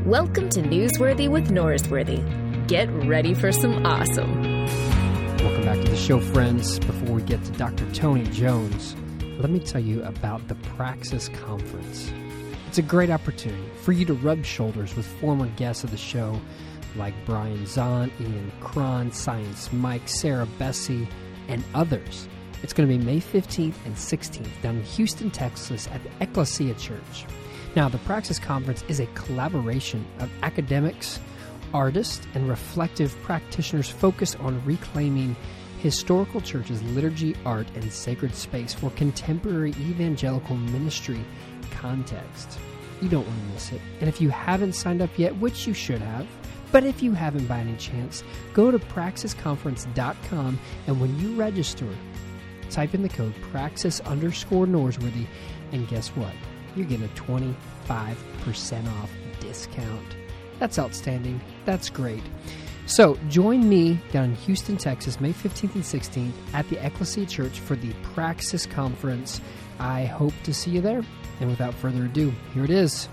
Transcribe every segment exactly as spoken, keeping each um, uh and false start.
Welcome to Newsworthy with Norsworthy. Get ready for some awesome. Welcome back to the show, friends. Before we get to Doctor Tony Jones, let me tell you about the Praxis Conference. It's a great opportunity for you to rub shoulders with former guests of the show like Brian Zahn, Ian Cron, Science Mike, Sarah Bessie, and others. It's going to be May fifteenth and sixteenth down in Houston, Texas at the Ecclesia Church. Now, the Praxis Conference is a collaboration of academics, artists, and reflective practitioners focused on reclaiming historical church's liturgy, art, and sacred space for contemporary evangelical ministry context. You don't want to miss it. And if you haven't signed up yet, which you should have, but if you haven't by any chance, go to praxis conference dot com, and when you register, type in the code Praxis underscore Norsworthy, and guess what? You're getting a twenty-five percent off discount. That's outstanding. That's great. So join me down in Houston, Texas, May fifteenth and sixteenth at the Ecclesia Church for the Praxis Conference. I hope to see you there. And without further ado, here it is.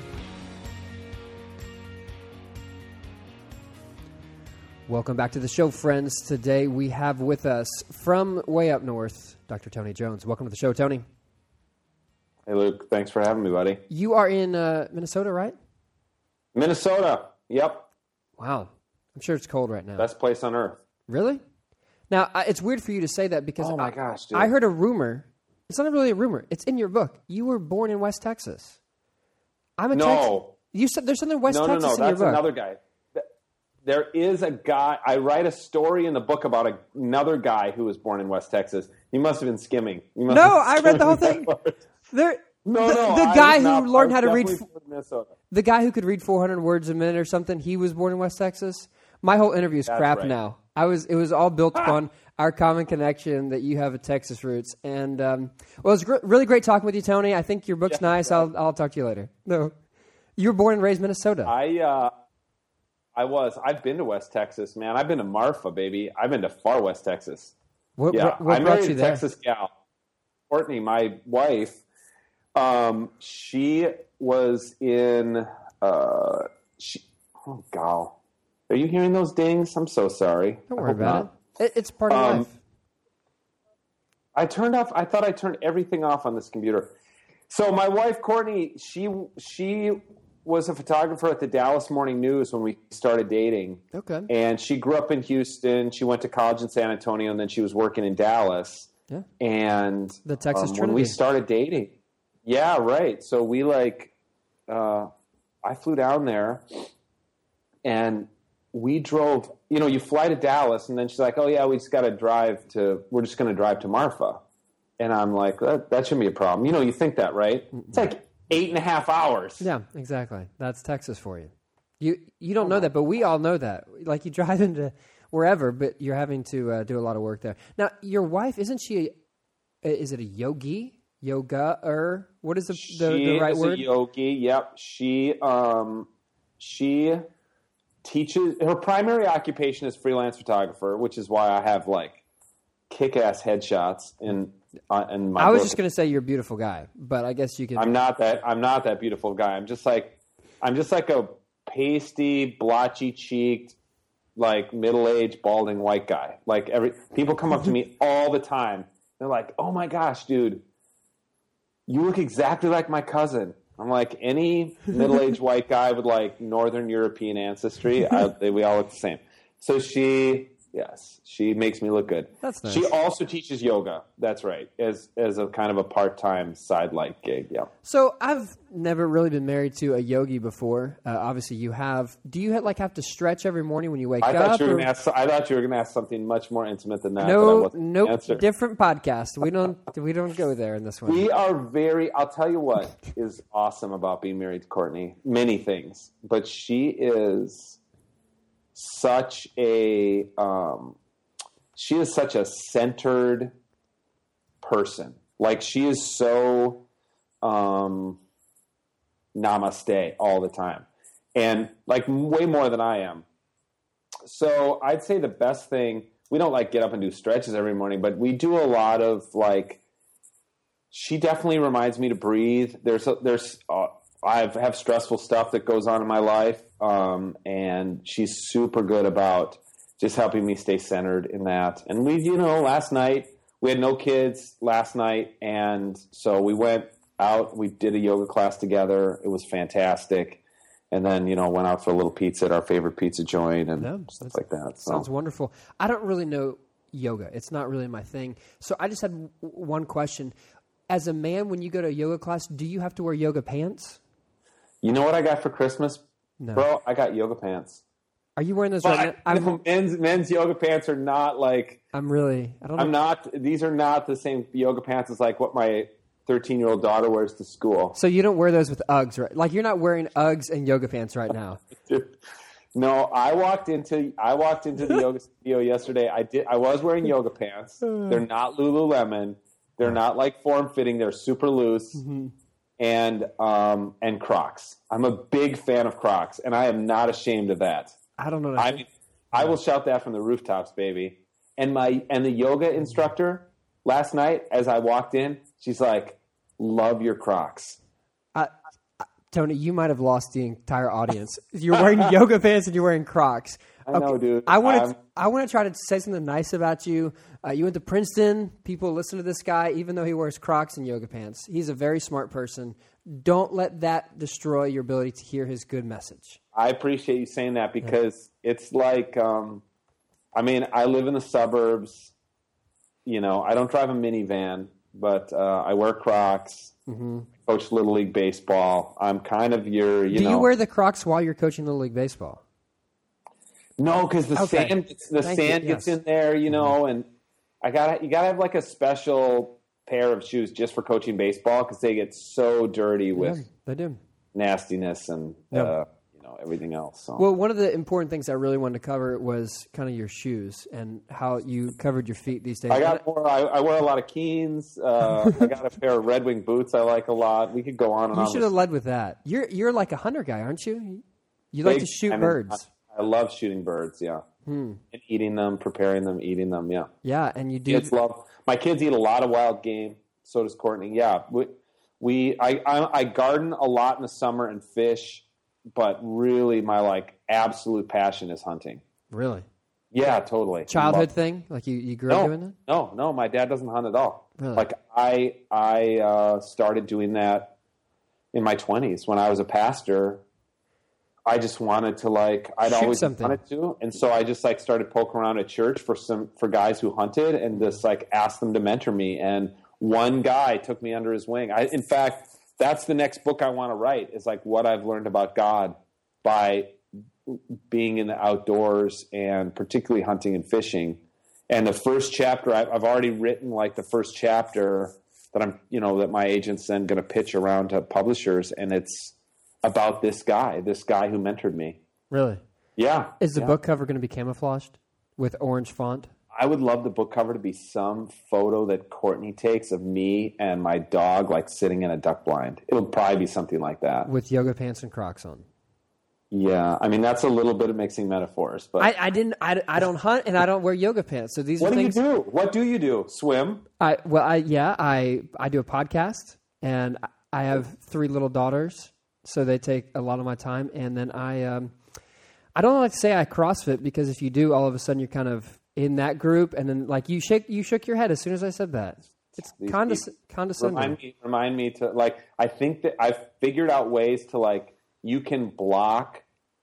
Welcome back to the show, friends. Today we have with us from way up north, Doctor Tony Jones. Welcome to the show, Tony. Hey, Luke. Thanks for having me, buddy. You are in uh, Minnesota, right? Minnesota. Yep. Wow. I'm sure it's cold right now. Best place on earth. Really? Now, I, it's weird for you to say that because oh my I, gosh, dude. I heard a rumor. It's not really a rumor. It's in your book. You were born in West Texas. I'm a No. Tex- you said there's something West no, Texas no, no. in your That's book. another guy. There is a guy. I write a story in the book about a, another guy who was born in West Texas. You must have been skimming. You must No, have been I read the whole skimming thing. that There, No, the, no. the I guy was who not- learned I how to was read, definitely from Minnesota. the guy who could read four hundred words a minute or something. He was born in West Texas. My whole interview is That's crap right. now. I was. It was all built upon our common connection that you have a Texas roots. And um, well, it's gr- really great talking with you, Tony. I think your book's Yeah, nice. right. I'll I'll talk to you later. No, you were born and raised Minnesota. I uh, I was. I've been to West Texas, man. I've been to Marfa, baby. I've been to far West Texas. what Yeah, what, what I brought married you a there? Texas gal, Courtney, my wife. Um, she was in. Uh, she, oh, gal, are you hearing those dings? I'm so sorry. Don't I worry hope about not. it. it. It's part of Um, life. I turned off. I thought I turned everything off on this computer. So my wife Courtney, she she was a photographer at the Dallas Morning News when we started dating. Okay. And she grew up in Houston. She went to college in San Antonio, and then she was working in Dallas. Yeah. And The Texas um, when we Trinity. started dating, yeah, right. So we like, uh, I flew down there, and we drove. You know, you fly to Dallas, and then she's like, "Oh yeah, we just got to drive to. We're just going to drive to Marfa." And I'm like, that, that shouldn't be a problem. You know, you think that, right? It's like eight and a half hours. Yeah, exactly. That's Texas for you. You you don't know that, but we all know that. Like you drive into wherever, but you're having to uh, do a lot of work there. Now, your wife, isn't she? A, is it a yogi, yoga, or what is the the, She the right is word? a yogi. Yep. She um she teaches. Her primary occupation is freelance photographer, which is why I have like kick-ass headshots in uh, in my. I was book. just going to say you're a beautiful guy, but I guess you can. I'm not that. I'm not that beautiful guy. I'm just like. I'm just like a pasty, blotchy-cheeked, like middle-aged, balding white guy. Like every people come up to me all the time. They're like, "Oh my gosh, dude, you look exactly like my cousin." I'm like, any middle-aged white guy with like Northern European ancestry, I, they, we all look the same. So she, yes, she makes me look good. That's nice. She also teaches yoga. That's right, as as a kind of a part-time side-like gig. Yeah. So I've never really been married to a yogi before. Uh, obviously, you have. Do you like have to stretch every morning when you wake I up? thought you were or- going to ask. I thought you were going to ask something much more intimate than that. but I No, wasn't gonna nope. answer. Different podcast. We don't. We don't go there in this one. We are very. I'll tell you what is awesome about being married to Courtney. Many things, but she is such a. Um, she is such a centered person. Like she is so. Um, namaste all the time, and like way more than I am. So I'd say the best thing, we don't like get up and do stretches every morning, but we do a lot of like, she definitely reminds me to breathe. There's a, there's a, I have stressful stuff that goes on in my life, um, and she's super good about just helping me stay centered in that. And we, you know, last night we had no kids last night, and so we went out. We did a yoga class together. It was fantastic. And then, you know, went out for a little pizza at our favorite pizza joint and yeah, stuff like that. So. Sounds wonderful. I don't really know yoga. It's not really my thing. So I just had w- one question. As a man, when you go to a yoga class, do you have to wear yoga pants? You know what I got for Christmas? No. Bro, I got yoga pants. Are you wearing those but right now? No, men's, men's yoga pants are not like... I'm really... I don't know. I'm not... These are not the same yoga pants as like what my... thirteen-year-old daughter wears to school. So you don't wear those with Uggs, right? Like you're not wearing Uggs and yoga pants right now. No, I walked into I walked into the yoga studio yesterday. I did. I was wearing yoga pants. They're not Lululemon. They're not like form fitting. They're super loose, mm-hmm. and um and Crocs. I'm a big fan of Crocs, and I am not ashamed of that. I don't know. I mean, I will shout that from the rooftops, baby. And my and the yoga instructor last night, as I walked in, she's like, "Love your Crocs." I, I, Tony, you might have lost the entire audience. You're wearing yoga pants and you're wearing Crocs. I okay. know, dude. I want to. I want to try to say something nice about you. Uh, you went to Princeton. People listen to this guy, even though he wears Crocs and yoga pants. He's a very smart person. Don't let that destroy your ability to hear his good message. I appreciate you saying that because yeah. it's like, um, I mean, I live in the suburbs. You know, I don't drive a minivan, but uh, I wear Crocs. Mm-hmm. Coach Little League baseball. I'm kind of your, you Do know. Do you wear the Crocs while you're coaching Little League baseball? No, because the okay. sand, the Thank sand you. gets yes. in there, you know, mm-hmm. and I got you got to have like a special pair of shoes just for coaching baseball because they get so dirty with yeah, they do. nastiness and yeah. uh, you know everything else. So. Well, one of the important things I really wanted to cover was kind of your shoes and how you covered your feet these days. I got more. I, I wear a lot of Keens. Uh, I got a pair of Red Wing boots I like a lot. We could go on and you on. You should have led with that. You're you're like a hunter guy, aren't you? You like to shoot I mean, birds. I, I love shooting birds. Yeah. Hmm. And eating them, preparing them, eating them. Yeah. Yeah, and you do. Kids love. My kids eat a lot of wild game. So does Courtney. Yeah, we, we I, I I garden a lot in the summer and fish, but really my like absolute passion is hunting. Really? Yeah, totally. Childhood thing? Like you, you grew no, up doing that? No, no. My dad doesn't hunt at all. Really? Like I I uh, started doing that in my twenties when I was a pastor. I just wanted to like I'd Shoot always something. wanted to, and so I just like started poking around at church for some for guys who hunted, and just like asked them to mentor me. And one guy took me under his wing. I, in fact, that's the next book I want to write. Is like what I've learned about God by being in the outdoors and particularly hunting and fishing. And the first chapter I've, I've already written, like the first chapter that I'm you know that my agent's then going to pitch around to publishers, and it's about this guy, this guy who mentored me. Really? Yeah. Is the yeah. book cover going to be camouflaged with orange font? I would love the book cover to be some photo that Courtney takes of me and my dog like sitting in a duck blind. It'll probably be something like that. With yoga pants and Crocs on. Yeah. I mean, that's a little bit of mixing metaphors. But I, I didn't. I, I don't hunt and I don't wear yoga pants. So these what are do things. you do? What do you do? Swim? I well, I yeah, I I do a podcast and I have three little daughters. So they take a lot of my time, and then I, um, I don't like to say I CrossFit because if you do, all of a sudden you're kind of in that group, and then like you shake, you shook your head as soon as I said that. It's condes- condescending. Remind me, remind me to like. I think that I've figured out ways to like. You can block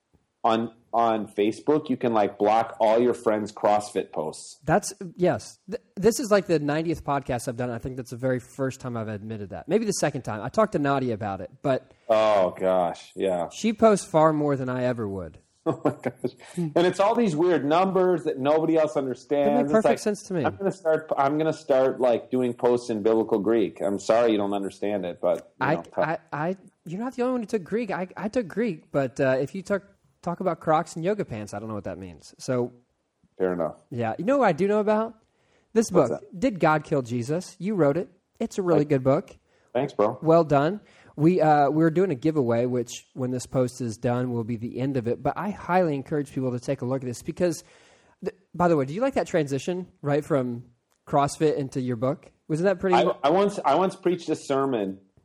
on on Facebook. You can like block all your friends' CrossFit posts. That's yes. Th- this is like the ninetieth podcast I've done. I think that's the very first time I've admitted that. Maybe the second time. I talked to Nadia about it, but oh gosh, yeah, she posts far more than I ever would. Oh my gosh! And it's all these weird numbers that nobody else understands. That makes perfect like, sense to me. I'm gonna start. I'm gonna start like doing posts in biblical Greek. I'm sorry you don't understand it, but you I, know, I, I, you're not the only one who took Greek. I, I took Greek, but uh, if you took talk about Crocs and yoga pants, I don't know what that means. So, fair enough. Yeah, you know what I do know about this What's book? that? Did God Kill Jesus? You wrote it. It's a really I, good book. Thanks, bro. Well done. We uh, we were doing a giveaway, which when this post is done will be the end of it. But I highly encourage people to take a look at this because, th- by the way, do you like that transition right from CrossFit into your book? Wasn't that pretty? I, I once I once preached a sermon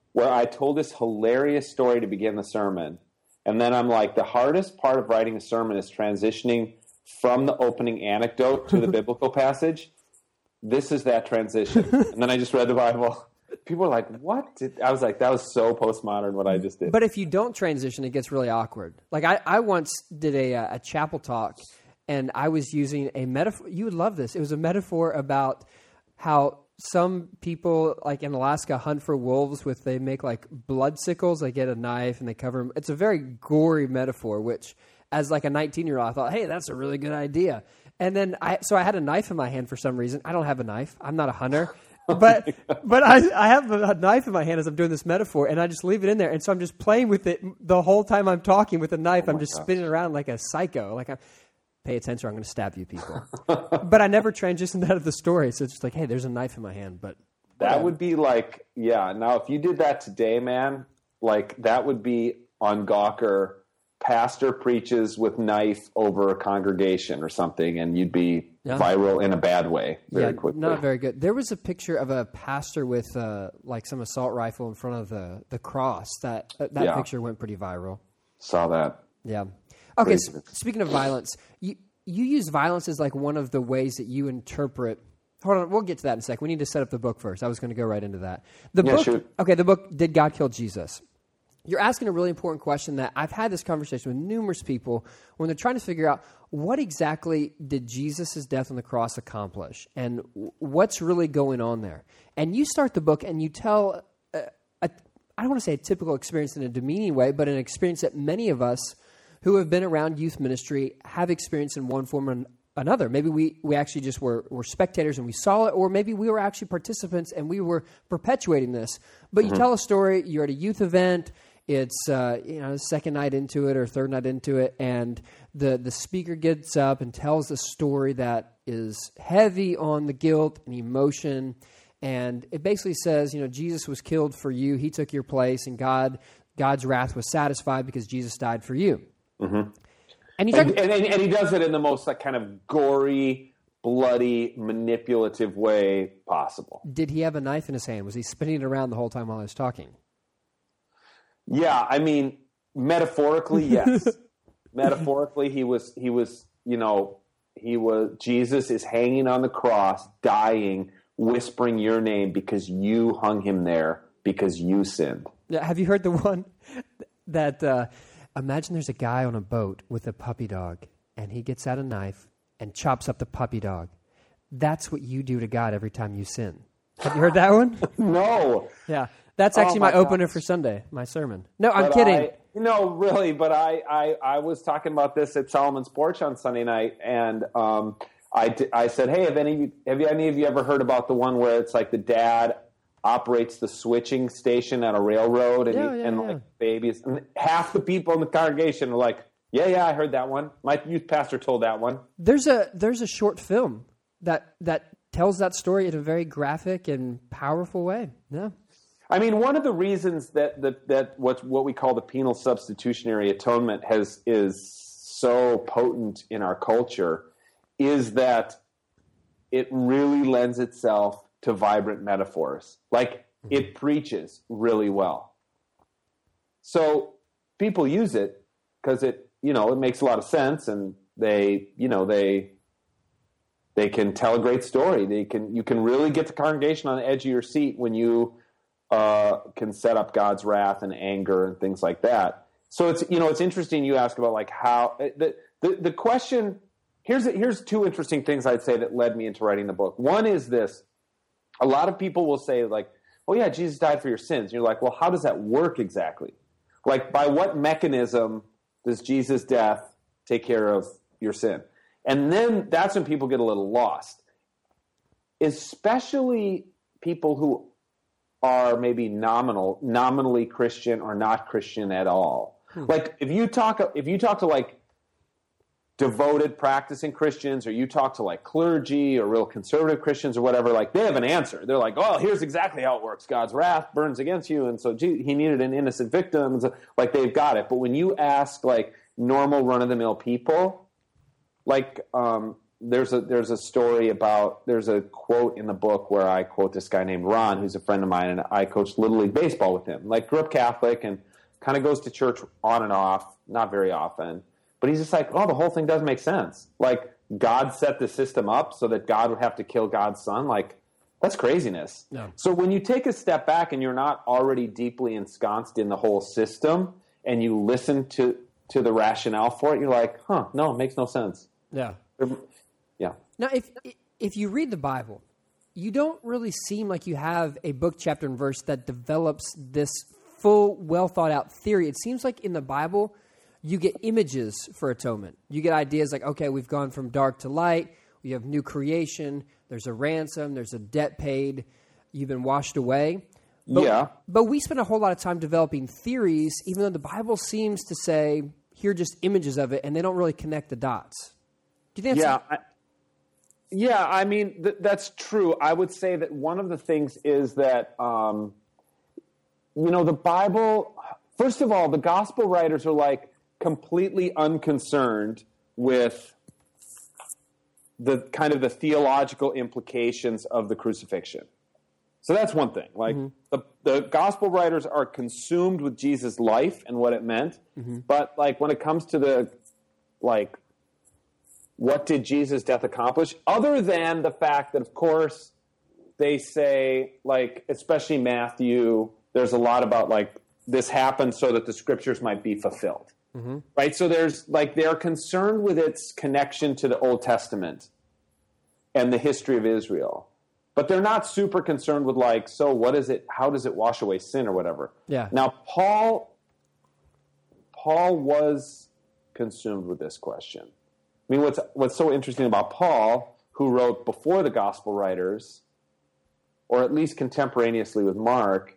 where I told this hilarious story to begin the sermon. And then I'm like, the hardest part of writing a sermon is transitioning from the opening anecdote to the biblical passage. This is that transition. And then I just read the Bible. People were like, what? Did, I was like, that was so postmodern what I just did. But if you don't transition, it gets really awkward. Like I, I once did a, a chapel talk, and I was using a metaphor. You would love this. It was a metaphor about how some people, like in Alaska, hunt for wolves with, they make like blood sickles. They get a knife and they cover them. It's a very gory metaphor, which as like a nineteen-year-old, I thought, hey, that's a really good idea. And then I, so I had a knife in my hand for some reason. I don't have a knife. I'm not a hunter. But but I, I have a knife in my hand as I'm doing this metaphor, and I just leave it in there. And so I'm just playing with it the whole time I'm talking with a knife. Oh I'm just gosh. spinning around like a psycho. Like, I'm, pay attention, or I'm going to stab you people. But I never transitioned out of the story. So it's just like, hey, there's a knife in my hand. But that yeah. would be like, yeah. Now, if you did that today, man, like that would be on Gawker. Pastor preaches with knife over a congregation or something, and you'd be yeah. viral in a bad way very yeah, quickly. Not very good. There was a picture of a pastor with uh, like some assault rifle in front of the, the cross. That uh, that yeah. picture went pretty viral. Saw that. Yeah. Okay, so speaking of violence, you, you use violence as like one of the ways that you interpret. Hold on, we'll get to that in a sec. We need to set up the book first. I was going to go right into that. The yeah, book. Sure. Okay, the book, Did God Kill Jesus? You're asking a really important question that I've had this conversation with numerous people when they're trying to figure out what exactly did Jesus' death on the cross accomplish and what's really going on there. And you start the book and you tell, a, a, I don't want to say a typical experience in a demeaning way, but an experience that many of us who have been around youth ministry have experienced in one form or another. Maybe we, we actually just were, were spectators and we saw it, or maybe we were actually participants and we were perpetuating this. But mm-hmm. you tell a story, you're at a youth event, it's uh, you know second night into it or third night into it, and the, the speaker gets up and tells a story that is heavy on the guilt and emotion, and it basically says, you know, Jesus was killed for you, he took your place, and God God's wrath was satisfied because Jesus died for you. Mm-hmm. And, and, and, and he does it in the most like kind of gory, bloody, manipulative way possible. Did he have a knife in his hand? Was he spinning it around the whole time while I was talking? Yeah, I mean, metaphorically, yes. Metaphorically, he was, he was, you know, he was, Jesus is hanging on the cross, dying, whispering your name because you hung him there because you sinned. Yeah, have you heard the one that, uh, imagine there's a guy on a boat with a puppy dog, and he gets out a knife and chops up the puppy dog. That's what you do to God every time you sin. Have you heard that one? No. Yeah. That's actually oh my, my opener for Sunday, my sermon. No, I'm but kidding. I, no, really, but I, I, I was talking about this at Solomon's Porch on Sunday night, and um, I, I said, hey, have any, have any of you ever heard about the one where it's like the dad operates the switching station at a railroad, and, yeah, he, yeah, and yeah. like babies, and half the people in the congregation are like, yeah, yeah, I heard that one. My youth pastor told that one. There's a there's a short film that that tells that story in a very graphic and powerful way. Yeah. I mean, one of the reasons that that, that what what we call the penal substitutionary atonement has is so potent in our culture is that it really lends itself to vibrant metaphors. Like, it preaches really well. So people use it because it, you know, it makes a lot of sense, and they, you know, they they can tell a great story. They can you can really get the congregation on the edge of your seat when you uh, can set up God's wrath and anger and things like that. So it's, you know, it's interesting you ask about like how the the, the question. Here's here's two interesting things I'd say that led me into writing the book. One is this. A lot of people will say, like, oh, yeah, Jesus died for your sins. And you're like, well, how does that work exactly? Like, by what mechanism does Jesus' death take care of your sin? And then that's when people get a little lost, especially people who are maybe nominal, nominally Christian or not Christian at all. Hmm. Like, if you talk, if you talk to, like, devoted practicing Christians, or you talk to like clergy or real conservative Christians or whatever, like they have an answer. They're like, oh, here's exactly how it works. God's wrath burns against you, and so gee, he needed an innocent victim. And so, like, they've got it. But when you ask like normal run-of-the-mill people, like um, there's a there's a story about there's a quote in the book where I quote this guy named Ron, who's a friend of mine, and I coached Little League baseball with him. Like, grew up Catholic and kind of goes to church on and off, not very often. But he's just like, oh, the whole thing doesn't make sense. Like, God set the system up so that God would have to kill God's son. Like, that's craziness. Yeah. So when you take a step back and you're not already deeply ensconced in the whole system and you listen to, to the rationale for it, you're like, huh, no, it makes no sense. Yeah. Yeah. Now, if if you read the Bible, you don't really seem like you have a book, chapter, and verse that develops this full, well-thought-out theory. It seems like in the Bible, you get images for atonement. You get ideas like, okay, we've gone from dark to light. We have new creation. There's a ransom. There's a debt paid. You've been washed away. But, yeah. But we spend a whole lot of time developing theories, even though the Bible seems to say, here are just images of it, and they don't really connect the dots. Do you think that's yeah, I, yeah. I mean, th- that's true. I would say that one of the things is that, um, you know, the Bible, first of all, the gospel writers are like completely unconcerned with the kind of the theological implications of the crucifixion. So that's one thing. Like, mm-hmm. the, the gospel writers are consumed with Jesus' life and what it meant. Mm-hmm. But like when it comes to the, like, what did Jesus' death accomplish? Other than the fact that, of course, they say, like, especially Matthew, there's a lot about, like, this happened so that the scriptures might be fulfilled. Mm-hmm. Right? So there's, like, they're concerned with its connection to the Old Testament and the history of Israel. But they're not super concerned with, like, so what is it, how does it wash away sin or whatever? Yeah. Now, Paul, Paul was consumed with this question. I mean, what's what's so interesting about Paul, who wrote before the gospel writers, or at least contemporaneously with Mark,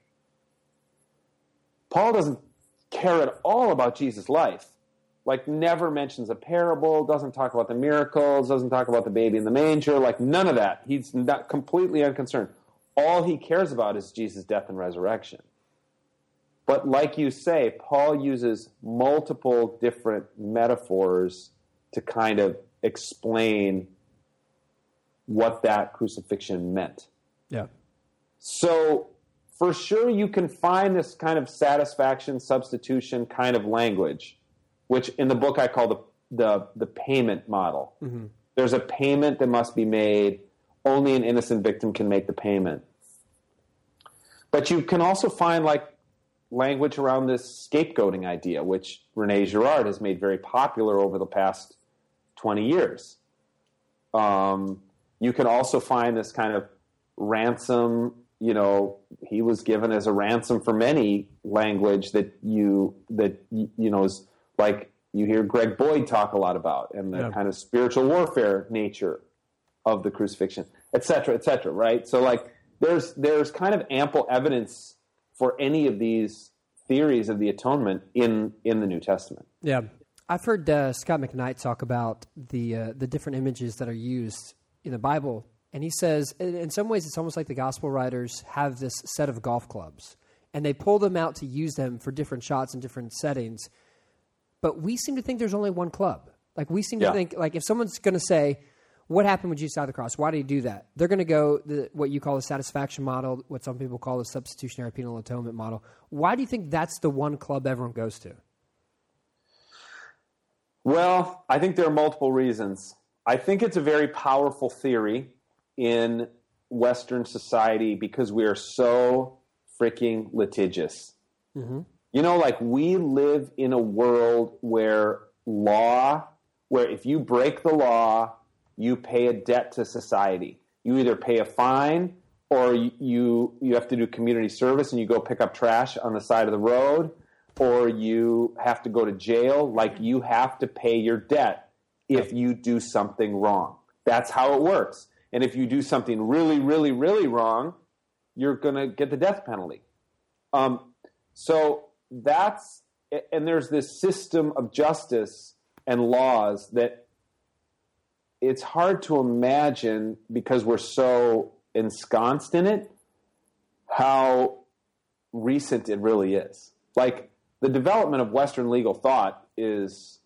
Paul doesn't care at all about Jesus' life. Like, never mentions a parable, doesn't talk about the miracles, doesn't talk about the baby in the manger, like none of that. He's not completely unconcerned. All he cares about is Jesus' death and resurrection. But like you say, Paul uses multiple different metaphors to kind of explain what that crucifixion meant. Yeah. So for sure you can find this kind of satisfaction, substitution kind of language, which in the book I call the the, the payment model. Mm-hmm. There's a payment that must be made. Only an innocent victim can make the payment. But you can also find like language around this scapegoating idea, which Rene Girard has made very popular over the past twenty years. Um, you can also find this kind of ransom, you know, he was given as a ransom for many language that you, that, you know, is like you hear Greg Boyd talk a lot about, and the yeah. kind of spiritual warfare nature of the crucifixion, et cetera, et cetera, right? So like there's, there's kind of ample evidence for any of these theories of the atonement in, in the New Testament. Yeah. I've heard uh, Scott McKnight talk about the uh, the different images that are used in the Bible, and he says, in some ways, it's almost like the gospel writers have this set of golf clubs, and they pull them out to use them for different shots in different settings, but we seem to think there's only one club. Like, we seem yeah. to think, like, if someone's going to say, what happened when Jesus died on the cross? Why did he do that? They're going to go the, what you call the satisfaction model, what some people call the substitutionary penal atonement model. Why do you think that's the one club everyone goes to? Well, I think there are multiple reasons. I think it's a very powerful theory in Western society because we are so freaking litigious. Mm-hmm. You know, like we live in a world where law, where if you break the law, you pay a debt to society. You either pay a fine or you you have to do community service and you go pick up trash on the side of the road, or you have to go to jail. Like, you have to pay your debt if you do something wrong. That's how it works. And if you do something really, really, really wrong, you're going to get the death penalty. Um, so that's, and there's this system of justice and laws that it's hard to imagine, because we're so ensconced in it, how recent it really is. Like, the development of Western legal thought is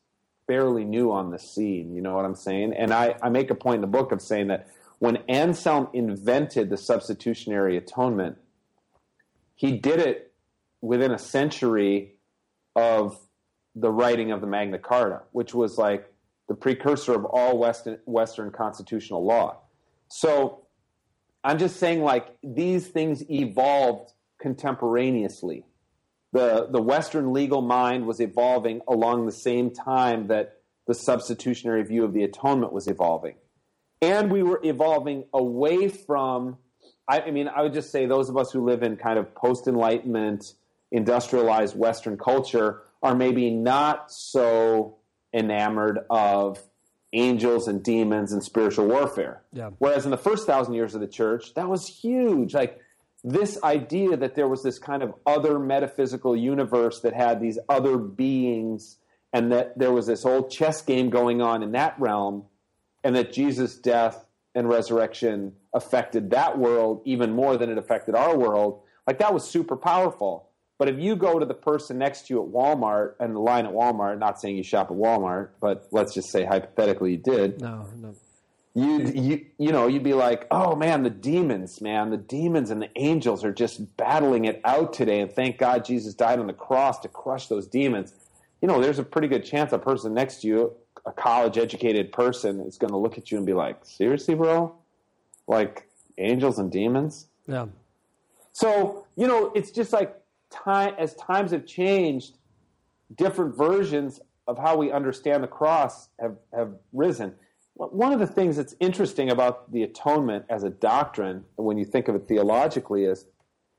fairly new on the scene. You know what I'm saying? And I, I make a point in the book of saying that when Anselm invented the substitutionary atonement, he did it within a century of the writing of the Magna Carta, which was like the precursor of all Western, Western constitutional law. So I'm just saying, like, these things evolved contemporaneously. The, the Western legal mind was evolving along the same time that the substitutionary view of the atonement was evolving. And we were evolving away from, I, I mean, I would just say those of us who live in kind of post-Enlightenment, industrialized Western culture are maybe not so enamored of angels and demons and spiritual warfare. Yeah. Whereas in the first thousand years of the church, that was huge. Like this idea that there was this kind of other metaphysical universe that had these other beings, and that there was this whole chess game going on in that realm, and that Jesus' death and resurrection affected that world even more than it affected our world. Like that was super powerful. But if you go to the person next to you at Walmart, and the line at Walmart, not saying you shop at Walmart, but let's just say hypothetically you did. No, no. You you you know, you'd be like, oh man, the demons, man, the demons and the angels are just battling it out today, and thank God Jesus died on the cross to crush those demons. You know, there's a pretty good chance a person next to you, a college-educated person, is going to look at you and be like, seriously, bro? Like angels and demons? Yeah. So, you know, it's just like, Time, as times have changed, different versions of how we understand the cross have, have risen. One of the things that's interesting about the atonement as a doctrine, when you think of it theologically, is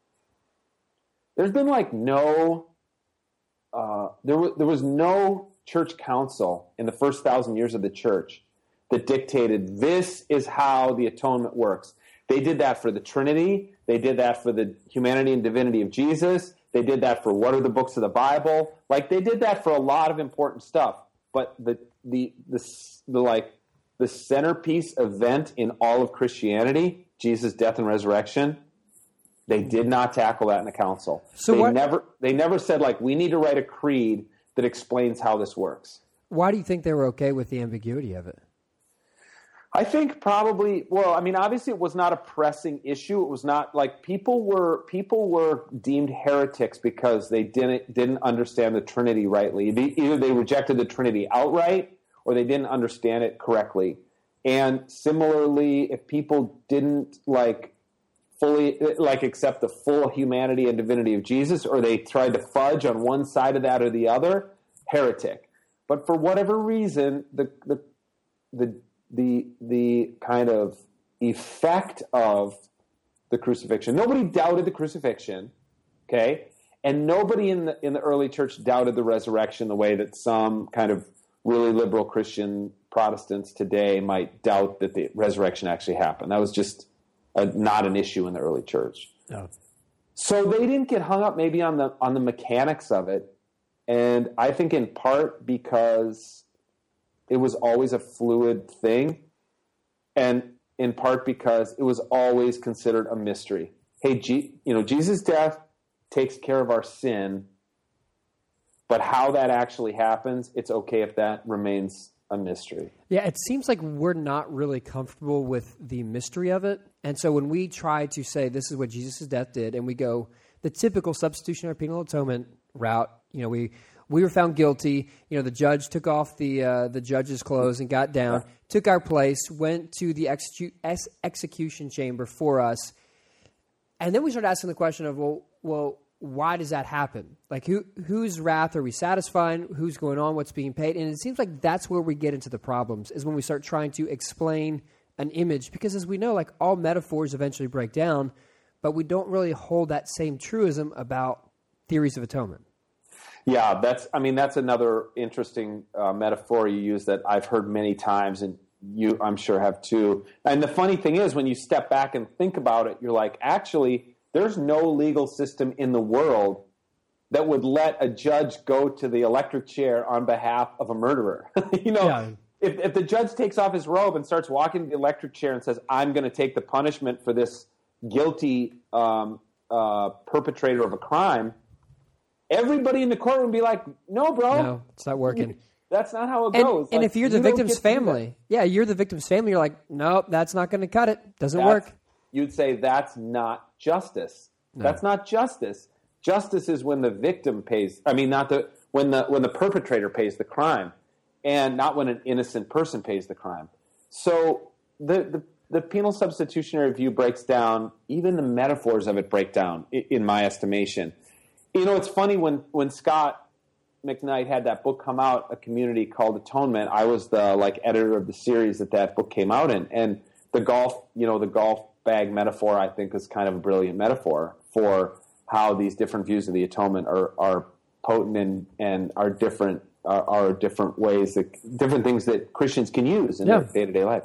there's been like no, uh, there, was, there was no church council in the first thousand years of the church that dictated this is how the atonement works. They did that for the Trinity. They did that for the humanity and divinity of Jesus. They did that for what are the books of the Bible. Like they did that for a lot of important stuff. But the the the, the like the centerpiece event in all of Christianity, Jesus' death and resurrection, they did not tackle that in the council. So they what, never they never said like we need to write a creed that explains how this works. Why do you think they were okay with the ambiguity of it? I think probably, well, I mean, obviously it was not a pressing issue. It was not like people were people were deemed heretics because they didn't didn't understand the Trinity rightly. They, either they rejected the Trinity outright or they didn't understand it correctly. And similarly, if people didn't like fully like accept the full humanity and divinity of Jesus, or they tried to fudge on one side of that or the other, heretic. But for whatever reason, the the the the the kind of effect of the crucifixion. Nobody doubted the crucifixion, okay? And nobody in the in the early church doubted the resurrection the way that some kind of really liberal Christian Protestants today might doubt that the resurrection actually happened. That was just a, not an issue in the early church. No. So they didn't get hung up maybe on the on the mechanics of it, and I think in part because it was always a fluid thing, and in part because it was always considered a mystery. Hey, G, you know, Jesus' death takes care of our sin, but how that actually happens, it's okay if that remains a mystery. Yeah, it seems like we're not really comfortable with the mystery of it, and so when we try to say this is what Jesus' death did, and we go the typical substitutionary penal atonement route, you know, we... We were found guilty. You know, the judge took off the uh, the judge's clothes and got down, took our place, went to the execu- ex- execution chamber for us, and then we started asking the question of, well, well, why does that happen? Like, who whose wrath are we satisfying? Who's going on? What's being paid? And it seems like that's where we get into the problems, is when we start trying to explain an image, because as we know, like all metaphors eventually break down, but we don't really hold that same truism about theories of atonement. Yeah, that's. I mean, that's another interesting uh, metaphor you use that I've heard many times, and you, I'm sure, have too. And the funny thing is, when you step back and think about it, you're like, actually, there's no legal system in the world that would let a judge go to the electric chair on behalf of a murderer. you know, yeah. if, if the judge takes off his robe and starts walking to the electric chair and says, "I'm going to take the punishment for this guilty um, uh, perpetrator of a crime," everybody in the courtroom would be like, "No, bro. No, it's not working." That's not how it And, goes. and Like, if you're the you don't victim's get to do that. family, yeah, you're the victim's family, you're like, nope, that's not going to cut it. Doesn't That's- work. You'd say that's not justice. No. That's not justice. Justice is when the victim pays. I mean, not the when the when the perpetrator pays the crime, and not when an innocent person pays the crime. So the the, the penal substitutionary view breaks down. Even the metaphors of it break down, in, in my estimation. You know, it's funny when when Scott McKnight had that book come out, A Community Called Atonement. I was the like editor of the series that that book came out in, and the golf, you know, the golf bag metaphor, I think, is kind of a brilliant metaphor for how these different views of the atonement are, are potent and, and are different are, are different ways that different things that Christians can use in Yeah. their day-to-day life.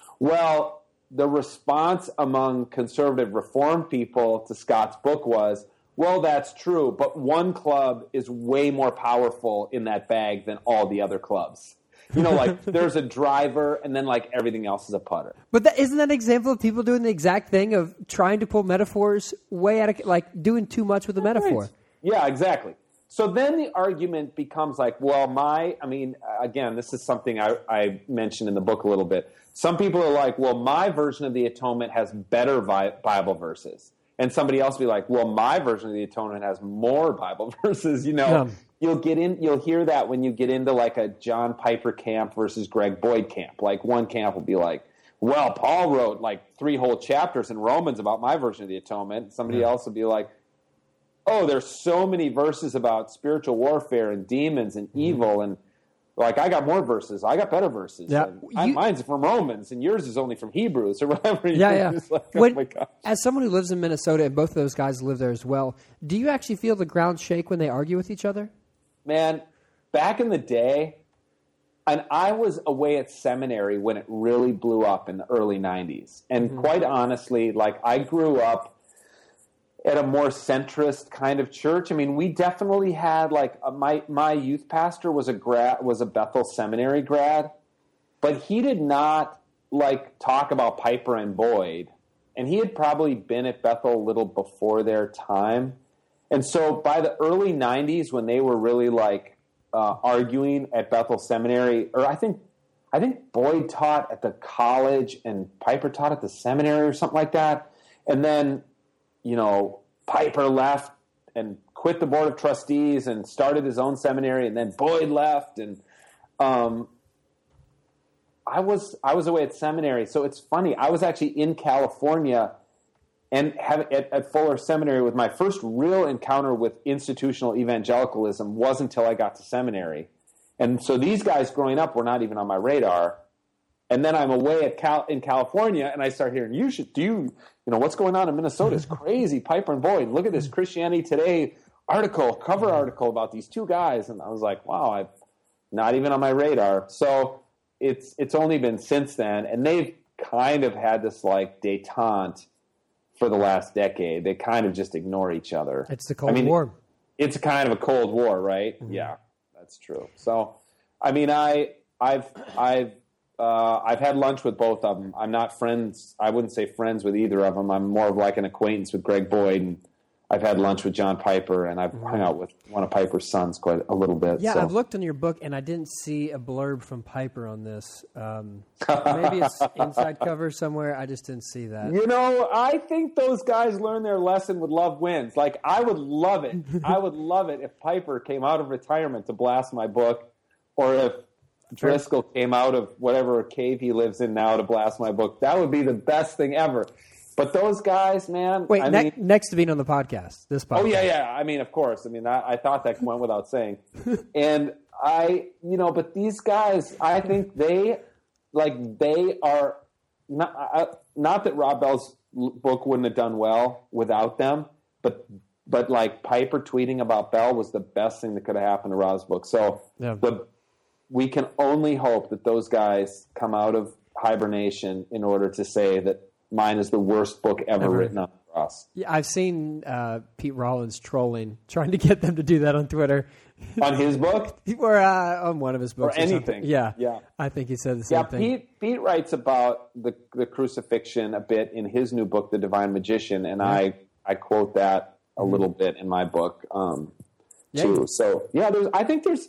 Well, the response among conservative reform people to Scott's book was, well, that's true, but one club is way more powerful in that bag than all the other clubs. You know, like there's a driver and then like everything else is a putter. But that, isn't that an example of people doing the exact thing of trying to pull metaphors way out of, like doing too much with the metaphor? Right. Yeah, exactly. So then the argument becomes like, well, my, I mean, again, this is something I, I mentioned in the book a little bit. Some people are like, well, my version of the atonement has better vi- Bible verses. And somebody else will be like, well, my version of the atonement has more Bible verses, you know. Yeah. You'll get in. You'll hear that when you get into like a John Piper camp versus Greg Boyd camp. Like one camp will be like, "Well, Paul wrote like three whole chapters in Romans about my version of the atonement." Somebody else will be like, "Oh, there's so many verses about spiritual warfare and demons and mm-hmm. evil, and like I got more verses. I got better verses. Yeah, and I, you, mine's from Romans, and yours is only from Hebrews or whatever." Yeah, yeah. Like, oh when, my gosh. As someone who lives in Minnesota, and both of those guys live there as well, do you actually feel the ground shake when they argue with each other? Man, back in the day, and I was away at seminary when it really blew up in the early nineties. And mm-hmm. quite honestly, like I grew up at a more centrist kind of church. I mean, we definitely had like a, my my youth pastor was a grad was a Bethel Seminary grad, but he did not like talk about Piper and Boyd, and he had probably been at Bethel a little before their time. And so by the early nineties, when they were really like uh, arguing at Bethel Seminary, or I think I think Boyd taught at the college and Piper taught at the seminary or something like that. And then, you know, Piper left and quit the board of trustees and started his own seminary, and then Boyd left. And um, I was I was away at seminary, so it's funny. I was actually in California. And have, at, at Fuller Seminary, with my first real encounter with institutional evangelicalism was until I got to seminary. And so these guys growing up were not even on my radar. And then I'm away at Cal, in California, and I start hearing, you should do, you know, what's going on in Minnesota is crazy. Piper and Boyd, look at this Christianity Today article, cover article about these two guys. And I was like, wow, I've not even on my radar. So it's it's only been since then. And they've kind of had this like detente for the last decade. They kind of just ignore each other. It's the Cold I mean, War. It's kind of a Cold War, right? Mm-hmm. Yeah, that's true. So, I mean, I, I've, I've, uh, I've had lunch with both of them. I'm not friends. I wouldn't say friends with either of them. I'm more of like an acquaintance with Greg Boyd, and I've had lunch with John Piper, and I've mm-hmm. hung out with one of Piper's sons quite a little bit. Yeah, so. I've looked in your book, and I didn't see a blurb from Piper on this. Um, maybe it's inside cover somewhere. I just didn't see that. You know, I think those guys learn their lesson with Love Wins. Like, I would love it. I would love it if Piper came out of retirement to blast my book, or if Driscoll came out of whatever cave he lives in now to blast my book. That would be the best thing ever. But those guys, man. Wait, I ne- mean, next to being on the podcast, this podcast. Oh, yeah, yeah. I mean, of course. I mean, I, I thought that went without saying. And I, you know, but these guys, I think they, like, they are, not, uh, not that Rob Bell's book wouldn't have done well without them, but, but like, Piper tweeting about Bell was the best thing that could have happened to Rob's book. So yeah. the, we can only hope that those guys come out of hibernation in order to say that mine is the worst book ever, ever. written on the cross. Yeah, I've seen uh, Pete Rollins trolling, trying to get them to do that on Twitter. On his book? or uh, on one of his books. Or, or anything. Yeah. yeah. I think he said the same yeah, thing. Pete, Pete writes about the, the crucifixion a bit in his new book, The Divine Magician, and yeah. I, I quote that a mm-hmm. little bit in my book um, yeah. too. So, yeah, there's, I think there's,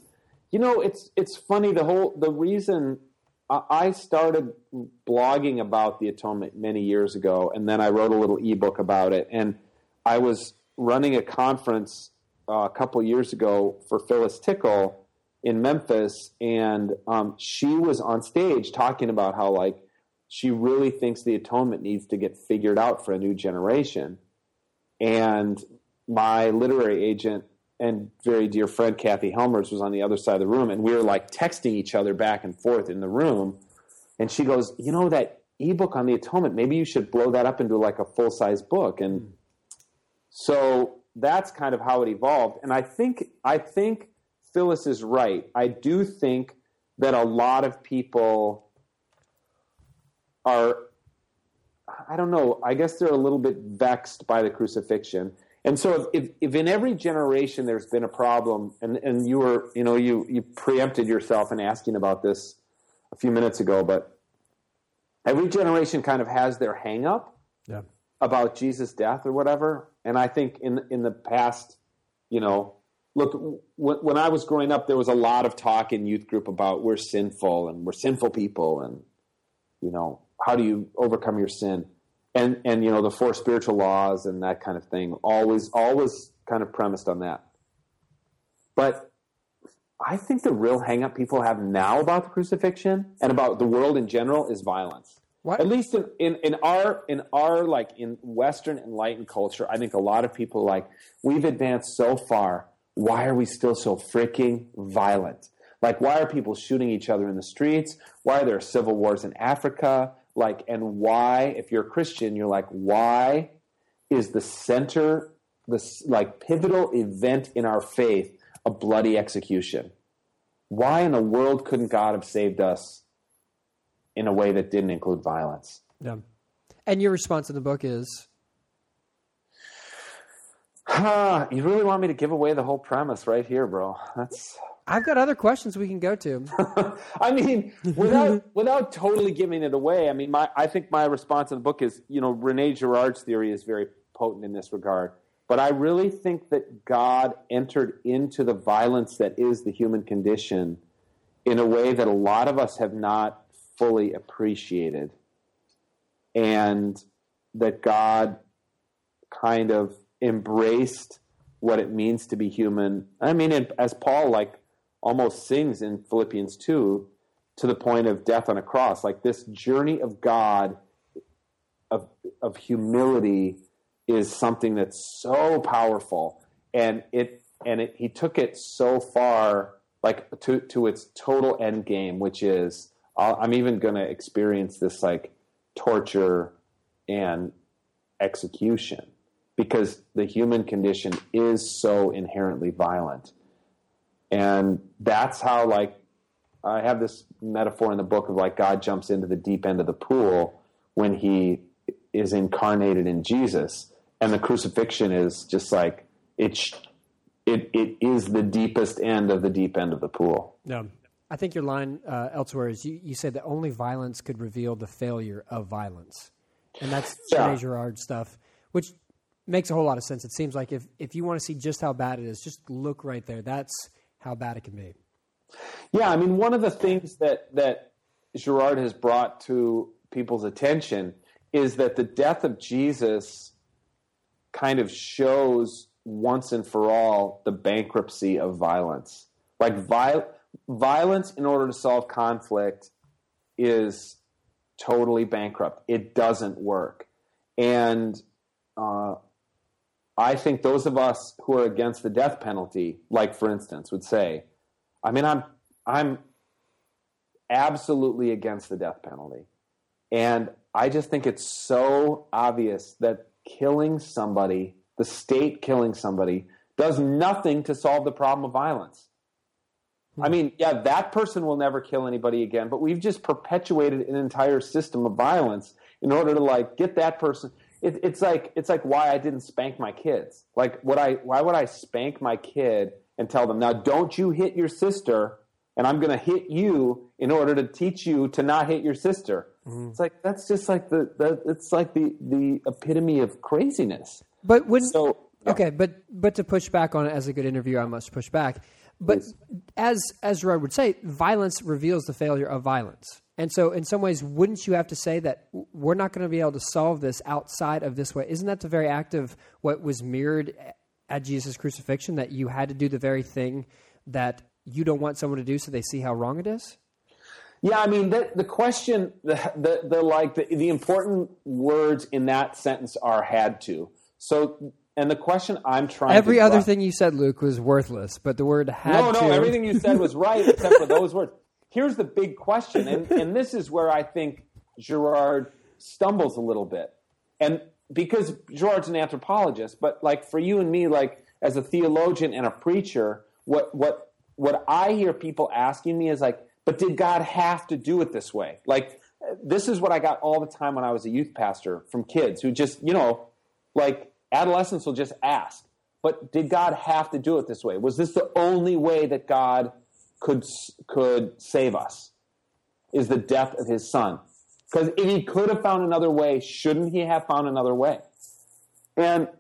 You know, it's it's funny. The whole the reason I started blogging about the atonement many years ago, and then I wrote a little ebook about it. And I was running a conference uh, a couple years ago for Phyllis Tickle in Memphis, and um, she was on stage talking about how like she really thinks the atonement needs to get figured out for a new generation. And my literary agent and very dear friend Kathy Helmers was on the other side of the room, and we were like texting each other back and forth in the room. And she goes, you know, that ebook on the atonement, maybe you should blow that up into like a full-size book. And mm. so that's kind of how it evolved. And I think I think Phyllis is right. I do think that a lot of people are, I don't know, I guess they're a little bit vexed by the crucifixion. And so if, if in every generation there's been a problem, and, and you were, you know, you, you preempted yourself in asking about this a few minutes ago, but every generation kind of has their hang up yeah. about Jesus' death or whatever. And I think in in the past, you know, look, w- when I was growing up, there was a lot of talk in youth group about we're sinful and we're sinful people, and, you know, how do you overcome your sin? And, and you know, the four spiritual laws and that kind of thing, always, always kind of premised on that. But I think the real hang-up people have now about the crucifixion and about the world in general is violence. What? At least in, in, in our, in our, like, in Western enlightened culture, I think a lot of people are like, we've advanced so far, why are we still so freaking violent? Like, why are people shooting each other in the streets? Why are there civil wars in Africa? Like, and why, if you're a Christian, you're like, why is the center, this like pivotal event in our faith, a bloody execution? Why in the world couldn't God have saved us in a way that didn't include violence? Yeah. And your response in the book is? Huh, you really want me to give away the whole premise right here, bro? That's... I've got other questions we can go to. I mean, without without totally giving it away, I mean, my I think my response in the book is, you know, Rene Girard's theory is very potent in this regard. But I really think that God entered into the violence that is the human condition in a way that a lot of us have not fully appreciated. And that God kind of embraced what it means to be human. I mean, as Paul, like, almost sings in Philippians two, to the point of death on a cross. Like, this journey of God, of of humility, is something that's so powerful, and it and it, he took it so far, like to to its total end game, which is I'll, I'm even going to experience this like torture and execution, because the human condition is so inherently violent. And that's how, like, I have this metaphor in the book of, like, God jumps into the deep end of the pool when he is incarnated in Jesus. And the crucifixion is just like, it, it, it is the deepest end of the deep end of the pool. Yeah. I think your line uh, elsewhere is you, you said that only violence could reveal the failure of violence. And that's yeah. Rene Girard stuff, which makes a whole lot of sense. It seems like if, if you want to see just how bad it is, just look right there. That's how bad it can be. Yeah, I mean, one of the things that, that Girard has brought to people's attention is that the death of Jesus kind of shows once and for all the bankruptcy of violence. Like, vi- violence in order to solve conflict is totally bankrupt. It doesn't work. And uh, I think those of us who are against the death penalty, like, for instance, would say, I mean, I'm I'm absolutely against the death penalty. And I just think it's so obvious that killing somebody, the state killing somebody, does nothing to solve the problem of violence. Hmm. I mean, yeah, that person will never kill anybody again, but we've just perpetuated an entire system of violence in order to, like, get that person... It, it's like it's like why I didn't spank my kids. Like, would I? Why would I spank my kid and tell them, now don't you hit your sister, and I'm going to hit you in order to teach you to not hit your sister? Mm-hmm. It's like that's just like the, the it's like the, the epitome of craziness. But when so, yeah. okay, but but to push back on it as a good interviewer, I must push back. But Please. as as Gerard would say, violence reveals the failure of violence. And so in some ways, wouldn't you have to say that we're not going to be able to solve this outside of this way? Isn't that the very act of what was mirrored at Jesus' crucifixion, that you had to do the very thing that you don't want someone to do so they see how wrong it is? Yeah, I mean, the, the question, the, the, the like, the, the important words in that sentence are had to. So, and the question I'm trying Every to... other draw, thing you said, Luke, was worthless, but the word had no, to... No, no, everything you said was right except for those words. Here's the big question, and, and this is where I think Gerard stumbles a little bit. And because Gerard's an anthropologist, but like for you and me, like as a theologian and a preacher, what what what I hear people asking me is like, but did God have to do it this way? Like, this is what I got all the time when I was a youth pastor from kids who just, you know, like adolescents will just ask, but did God have to do it this way? Was this the only way that God could could save us, is the death of his son? Because if he could have found another way, shouldn't he have found another way? And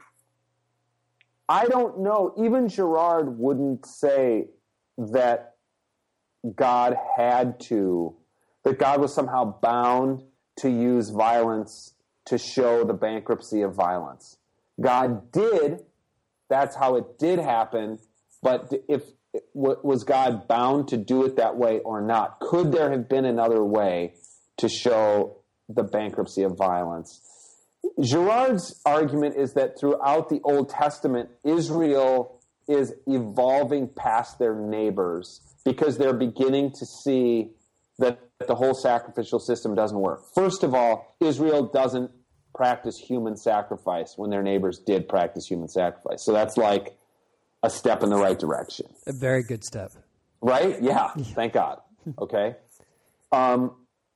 I don't know, even Gerard wouldn't say that God had to, that God was somehow bound to use violence to show the bankruptcy of violence. God did, that's how it did happen, but if was God bound to do it that way or not? Could there have been another way to show the bankruptcy of violence? Gerard's argument is that throughout the Old Testament, Israel is evolving past their neighbors because they're beginning to see that the whole sacrificial system doesn't work. First of all, Israel doesn't practice human sacrifice when their neighbors did practice human sacrifice. So that's like a step in the right direction. A very good step. Right? Yeah. Thank God. Okay. Um,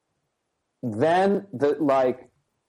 then the like,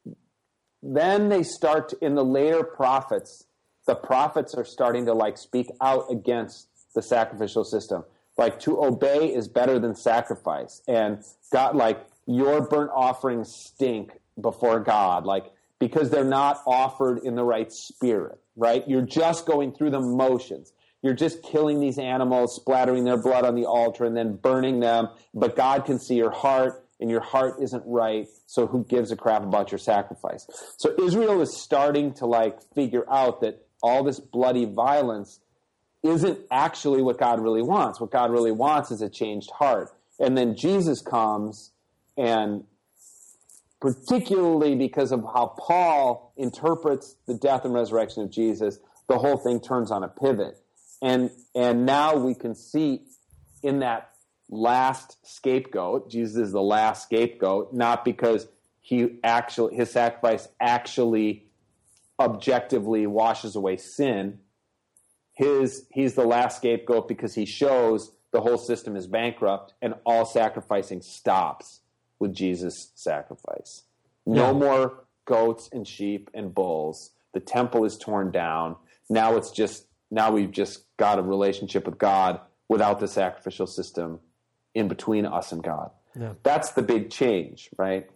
then they start to, in the later prophets, the prophets are starting to like speak out against the sacrificial system. Like, to obey is better than sacrifice. And God, like, your burnt offerings stink before God, like, because they're not offered in the right spirit. Right? You're just going through the motions. You're just killing these animals, splattering their blood on the altar, and then burning them. But God can see your heart, and your heart isn't right, so who gives a crap about your sacrifice? So Israel is starting to, like, figure out that all this bloody violence isn't actually what God really wants. What God really wants is a changed heart. And then Jesus comes, and particularly because of how Paul interprets the death and resurrection of Jesus, the whole thing turns on a pivot. And and now we can see in that last scapegoat, Jesus is the last scapegoat, not because he actually his sacrifice actually objectively washes away sin. His he's the last scapegoat because he shows the whole system is bankrupt and all sacrificing stops with Jesus' sacrifice. No Yeah. more goats and sheep and bulls. The temple is torn down. Now it's just now we've just got a relationship with God without the sacrificial system in between us and God. Yeah. That's the big change, right?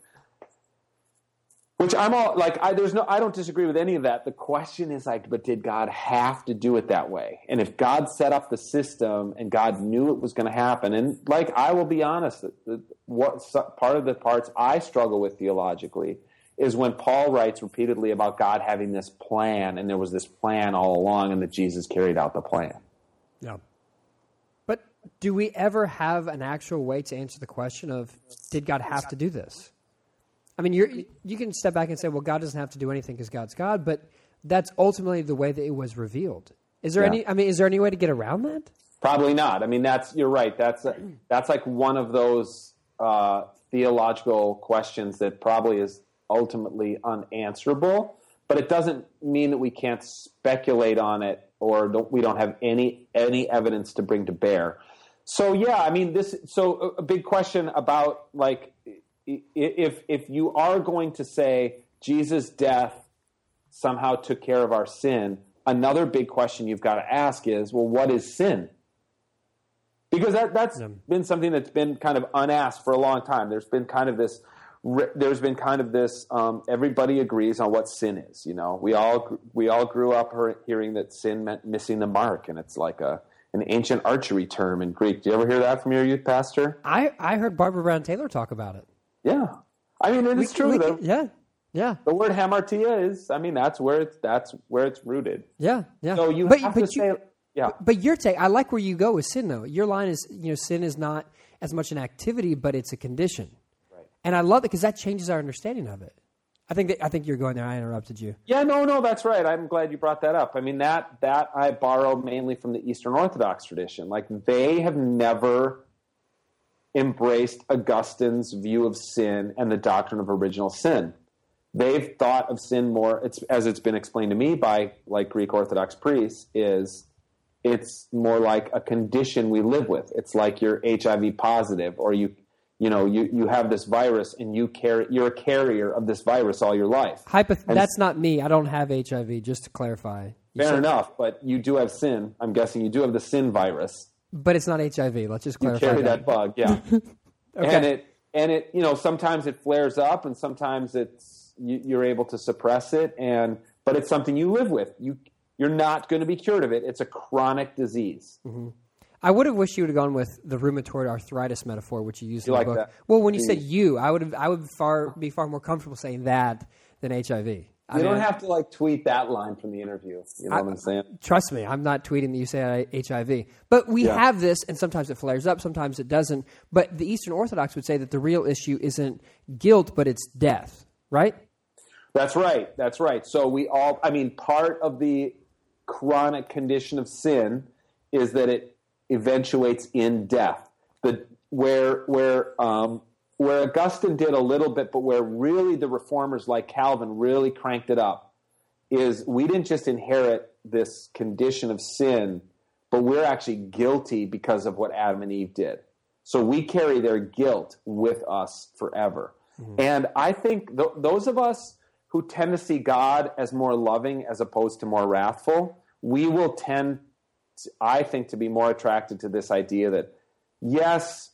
Which I'm all like, I, there's no, I don't disagree with any of that. The question is like, but did God have to do it that way? And if God set up the system and God knew it was going to happen, and like, I will be honest, what part of the parts I struggle with theologically is when Paul writes repeatedly about God having this plan, and there was this plan all along, and that Jesus carried out the plan. Yeah. But do we ever have an actual way to answer the question of, did God have to do this? I mean, you're, you can step back and say, well, God doesn't have to do anything because God's God, but that's ultimately the way that it was revealed. Is there Yeah. any? I mean, is there any way to get around that? Probably not. I mean, that's you're right. That's a, that's like one of those uh, theological questions that probably is ultimately unanswerable. But it doesn't mean that we can't speculate on it, or don't, we don't have any any evidence to bring to bear. So yeah, I mean, this. So a big question about like. If if you are going to say Jesus' death somehow took care of our sin, another big question you've got to ask is, well, what is sin? Because that, that's yeah. been something that's been kind of unasked for a long time. There's been kind of this, there's been kind of this, um, everybody agrees on what sin is. You know, we all we all grew up hearing that sin meant missing the mark, and it's like a an ancient archery term in Greek. Do you ever hear that from your youth pastor? I, I heard Barbara Brown Taylor talk about it. Yeah. I mean, it is true. We, though. Yeah. Yeah. The word hamartia is, I mean, that's where it's, that's where it's rooted. Yeah. Yeah. So you but, have but to you, say, yeah. But your take, I like where you go with sin, though. Your line is, you know, sin is not as much an activity, but it's a condition. Right. And I love it because that changes our understanding of it. I think that, I think you're going there. I interrupted you. Yeah, no, no, that's right. I'm glad you brought that up. I mean, that that I borrow mainly from the Eastern Orthodox tradition. Like, they have never embraced Augustine's view of sin and the doctrine of original sin. They've thought of sin more, it's, as it's been explained to me by like Greek Orthodox priests, is it's more like a condition we live with. It's like you're H I V positive, or you You know, you, you have this virus and you carry, you're a carrier of this virus all your life. Hypoth- that's not me. I don't have H I V, just to clarify. You fair enough, but you do have sin. I'm guessing you do have the sin virus. But it's not H I V. Let's just clarify you carry that. that bug, yeah. Okay. And it, and it, you know, sometimes it flares up and sometimes it's, you, you're able to suppress it, and but it's something you live with. You, you're not going to be cured of it. It's a chronic disease. Mm-hmm. I would have wished you would have gone with the rheumatoid arthritis metaphor, which you used you in the like book. That? Well, when you said you, I would have, I would far be far more comfortable saying that than H I V. I you mean, don't have to like tweet that line from the interview. You know I, what I'm saying? Trust me, I'm not tweeting that you say H I V. But we yeah. have this, and sometimes it flares up, sometimes it doesn't. But the Eastern Orthodox would say that the real issue isn't guilt, but it's death, right? That's right. That's right. So we all, I mean, part of the chronic condition of sin is that it eventuates in death. The where where um, where Augustine did a little bit, but where really the reformers like Calvin really cranked it up, is we didn't just inherit this condition of sin, but we're actually guilty because of what Adam and Eve did. So we carry their guilt with us forever. Mm-hmm. And I think th- those of us who tend to see God as more loving as opposed to more wrathful, we will tend, to, I think, to be more attracted to this idea that, yes,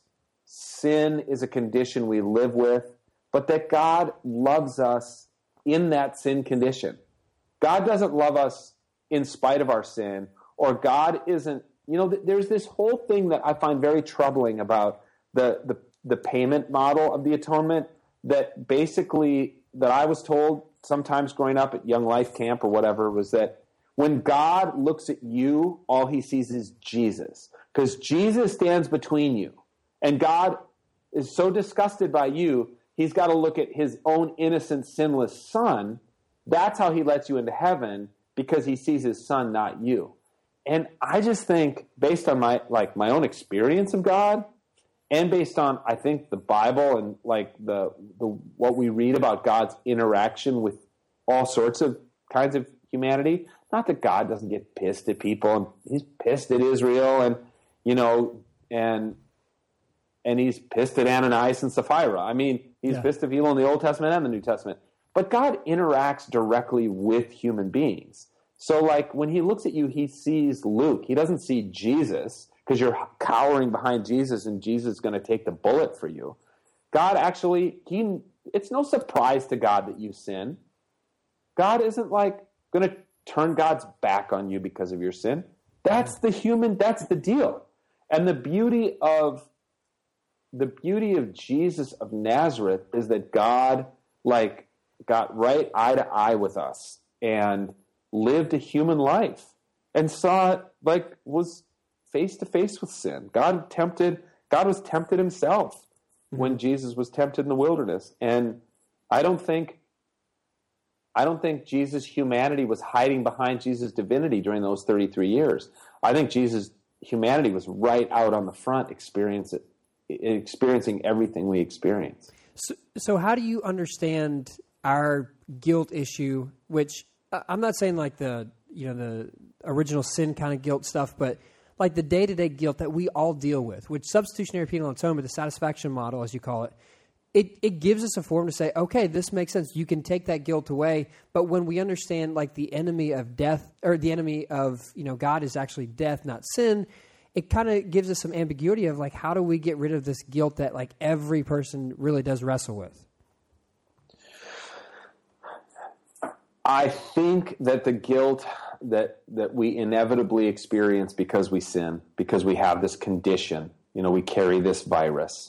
sin is a condition we live with, but that God loves us in that sin condition. God doesn't love us in spite of our sin, or God isn't, you know, there's this whole thing that I find very troubling about the, the, the payment model of the atonement, that basically, that I was told sometimes growing up at Young Life Camp or whatever, was that when God looks at you, all he sees is Jesus. Because Jesus stands between you. And God is so disgusted by you, he's got to look at his own innocent, sinless son. That's how he lets you into heaven, because he sees his son, not you. And I just think, based on my like my own experience of God, and based on, I think, the Bible and like the, the what we read about God's interaction with all sorts of kinds of humanity, not that God doesn't get pissed at people, and he's pissed at Israel, and you know, and and he's pissed at Ananias and Sapphira. I mean, he's yeah. pissed at people in the Old Testament and the New Testament. But God interacts directly with human beings. So, like, when he looks at you, he sees Luke. He doesn't see Jesus, because you're cowering behind Jesus and Jesus is going to take the bullet for you. God actually, he, it's no surprise to God that you sin. God isn't like going to turn God's back on you because of your sin. That's the human, that's the deal. And the beauty of, the beauty of Jesus of Nazareth is that God, like, got right eye to eye with us and lived a human life and saw it, like, was face to face with sin. God tempted, God was tempted himself when Jesus was tempted in the wilderness. And I don't think, I don't think Jesus' humanity was hiding behind Jesus' divinity during those thirty-three years. I think Jesus' humanity was right out on the front, experience it, experiencing everything we experience. So, so how do you understand our guilt issue, which I'm not saying like the, you know, the original sin kind of guilt stuff, but like the day-to-day guilt that we all deal with, which substitutionary penal atonement, the satisfaction model, as you call it, it, it gives us a form to say, okay, this makes sense. You can take that guilt away. But when we understand like the enemy of death, or the enemy of, you know, God is actually death, not sin, it kind of gives us some ambiguity of like, how do we get rid of this guilt that like every person really does wrestle with? I think that the guilt that that we inevitably experience because we sin, because we have this condition, you know, we carry this virus.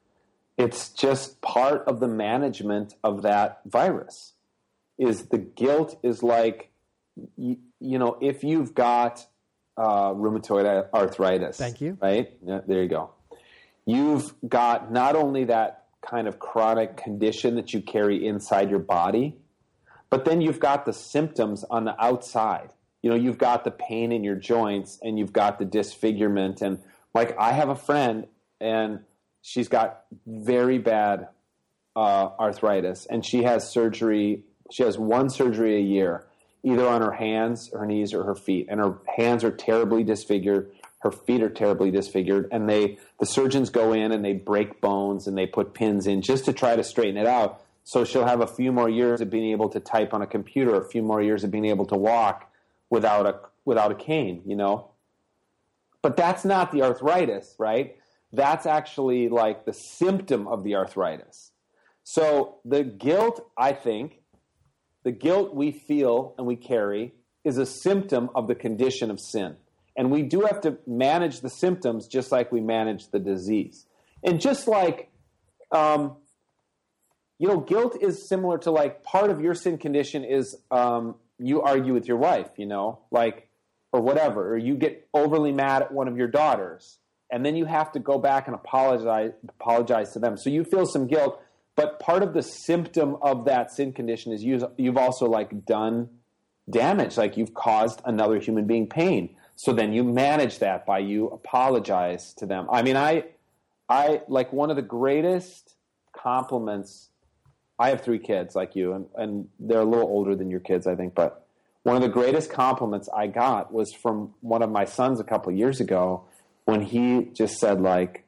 It's just part of the management of that virus. Is the guilt is like, you, you know, if you've got uh, rheumatoid arthritis. Thank you. Right? Yeah, there you go. You've got not only that kind of chronic condition that you carry inside your body, but then you've got the symptoms on the outside. You know, you've got the pain in your joints and you've got the disfigurement. And like, I have a friend and she's got very bad uh, arthritis and she has surgery. She has one surgery a year, either on her hands, her knees, or her feet. And her hands are terribly disfigured. Her feet are terribly disfigured. And they, the surgeons go in and they break bones and they put pins in just to try to straighten it out. So she'll have a few more years of being able to type on a computer, a few more years of being able to walk without a without a cane, you know. But that's not the arthritis, right? That's actually like the symptom of the arthritis. So the guilt, I think, the guilt we feel and we carry is a symptom of the condition of sin. And we do have to manage the symptoms just like we manage the disease. And just like, um, you know, guilt is similar to like part of your sin condition is um, you argue with your wife, you know, like, or whatever, or you get overly mad at one of your daughters, and then you have to go back and apologize, apologize to them. So you feel some guilt, but part of the symptom of that sin condition is you, you've also like done damage, like you've caused another human being pain. So then you manage that by you apologize to them. I mean, I, I like one of the greatest compliments. I have three kids like you, and, and they're a little older than your kids, I think. But one of the greatest compliments I got was from one of my sons a couple of years ago when he just said, like,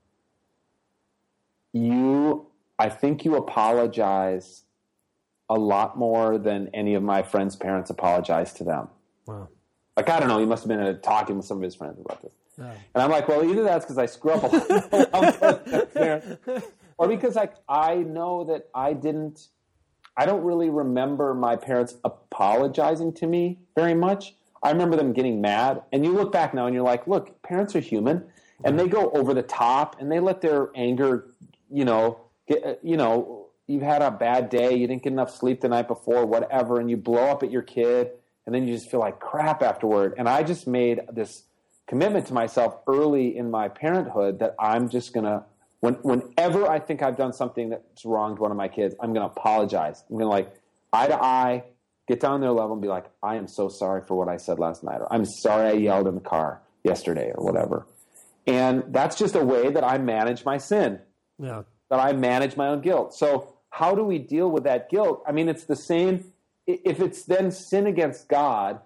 you, I think you apologize a lot more than any of my friends' parents apologize to them. Wow. Like, I don't know, he must have been uh, talking with some of his friends about this. Oh. And I'm like, well, either that's because I screw up a lot, or because like I know that I didn't, I don't really remember my parents apologizing to me very much. I remember them getting mad. And you look back now and you're like, look, parents are human, and they go over the top, and they let their anger, you know, get, you know, you've had a bad day, you didn't get enough sleep the night before, whatever, and you blow up at your kid. And then you just feel like crap afterward. And I just made this commitment to myself early in my parenthood that I'm just going to, when, whenever I think I've done something that's wronged one of my kids, I'm going to apologize. I'm going to like eye to eye, get down their level and be like, I am so sorry for what I said last night. Or I'm sorry I yelled in the car yesterday or whatever. And that's just a way that I manage my sin, yeah. that I manage my own guilt. So how do we deal with that guilt? I mean, it's the same. If it's then sin against God,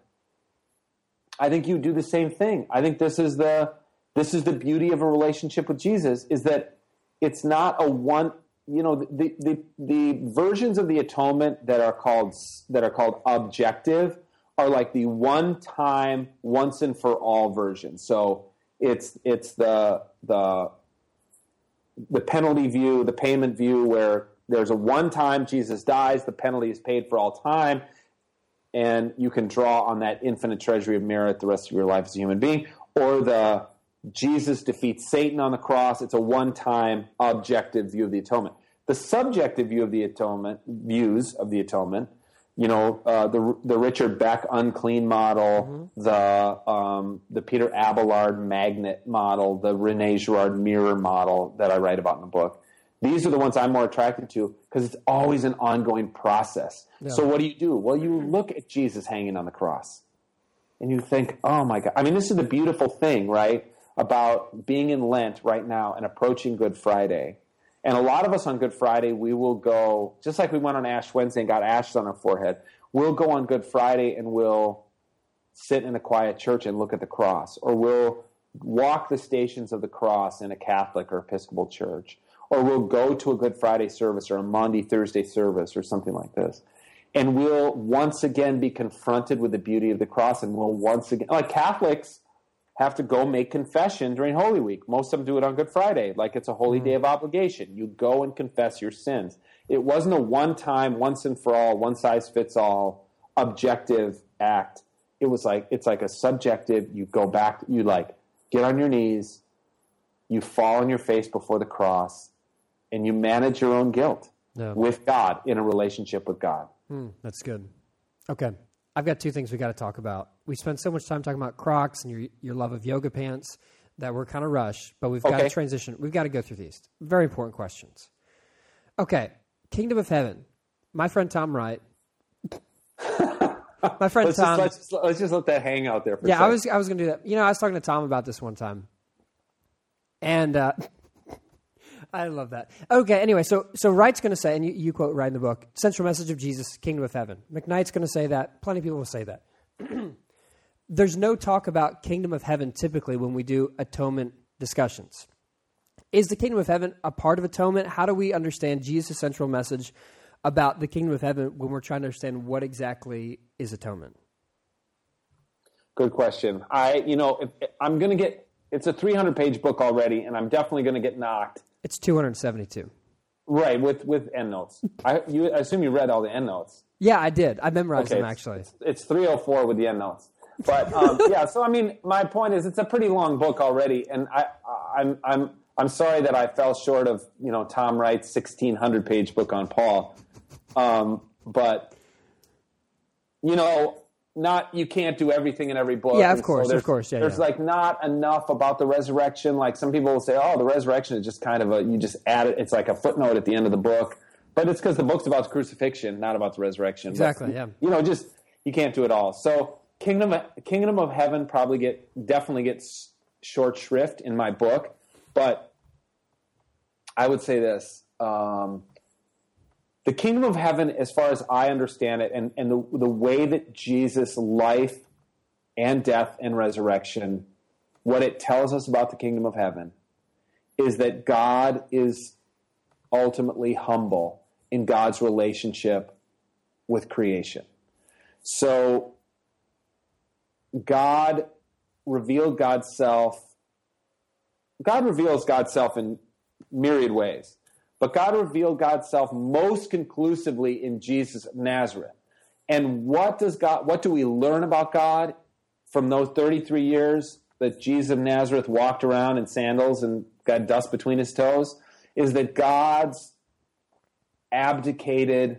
I think you do the same thing. I think this is the this is the beauty of a relationship with Jesus, is that it's not a one, you know, the the the versions of the atonement that are called that are called objective are like the one time, once and for all version. So it's it's the the the penalty view, the payment view, where there's a one time Jesus dies, the penalty is paid for all time, and you can draw on that infinite treasury of merit the rest of your life as a human being. Or the Jesus defeats Satan on the cross, it's a one-time objective view of the atonement. The subjective view of the atonement, views of the atonement, you know, uh, the the Richard Beck unclean model, mm-hmm. the um, the Peter Abelard magnet model, the Rene Girard mirror model that I write about in the book. These are the ones I'm more attracted to because it's always an ongoing process. Yeah. So what do you do? Well, you look at Jesus hanging on the cross and you think, oh my God. I mean, this is the beautiful thing, right, about being in Lent right now and approaching Good Friday. And a lot of us on Good Friday, we will go, just like we went on Ash Wednesday and got ashes on our forehead, we'll go on Good Friday and we'll sit in a quiet church and look at the cross. Or we'll walk the stations of the cross in a Catholic or Episcopal church. Or we'll go to a Good Friday service or a Maundy Thursday service or something like this. And we'll once again be confronted with the beauty of the cross, and we'll once again, like Catholics have to go make confession during Holy Week. Most of them do it on Good Friday, like it's a holy mm-hmm. day of obligation. You go and confess your sins. It wasn't a one-time, once and for all, one-size-fits-all objective act. It was like, it's like a subjective, you go back, you like get on your knees, you fall on your face before the cross, and you manage your own guilt No. with God in a relationship with God. Hmm, that's good. Okay. I've got two things we got to talk about. We spent so much time talking about Crocs and your your love of yoga pants that we're kind of rushed, but we've got Okay. to transition. We've got to go through these. Very important questions. Okay. Kingdom of Heaven. My friend Tom Wright. My friend Let's Tom. just, let's, just, let's just let that hang out there for yeah, a second. I was I was going to do that. You know, I was talking to Tom about this one time. And uh, I love that. Okay, anyway, so so Wright's going to say, and you, you quote Wright in the book, central message of Jesus, kingdom of heaven. McKnight's going to say that. Plenty of people will say that. There's no talk about kingdom of heaven typically when we do atonement discussions. Is the kingdom of heaven a part of atonement? How do we understand Jesus' central message about the kingdom of heaven when we're trying to understand what exactly is atonement? Good question. I, you know, if, I'm going to get, it's a three hundred page book already, and I'm definitely going to get knocked. It's two hundred seventy-two. Right, with, with endnotes. I, you, I assume you read all the endnotes. Yeah, I did. I memorized Okay, them, actually. It's, it's three oh four with the endnotes. But, um, yeah, so, I mean, my point is it's a pretty long book already, and I, I'm, I'm, I'm sorry that I fell short of, you know, Tom Wright's sixteen hundred page book on Paul. Um, but, you know, not you can't do everything in every book. Yeah, of And course, so of course. Yeah, there's yeah. like not enough about the resurrection. Like some people will say, oh, the resurrection is just kind of a, you just add it. It's like a footnote at the end of the book. But it's because the book's about the crucifixion, not about the resurrection. Exactly, but, yeah. You know, just, you can't do it all. So Kingdom, Kingdom of Heaven probably get, definitely gets short shrift in my book. But I would say this, um, the kingdom of heaven, as far as I understand it, and, and the, the way that Jesus' life and death and resurrection, what it tells us about the kingdom of heaven is that God is ultimately humble in God's relationship with creation. So God revealed God's self. God reveals God's self in myriad ways. But God revealed God's self most conclusively in Jesus of Nazareth. And what does God, what do we learn about God from those thirty-three years that Jesus of Nazareth walked around in sandals and got dust between his toes? Is that God's abdicated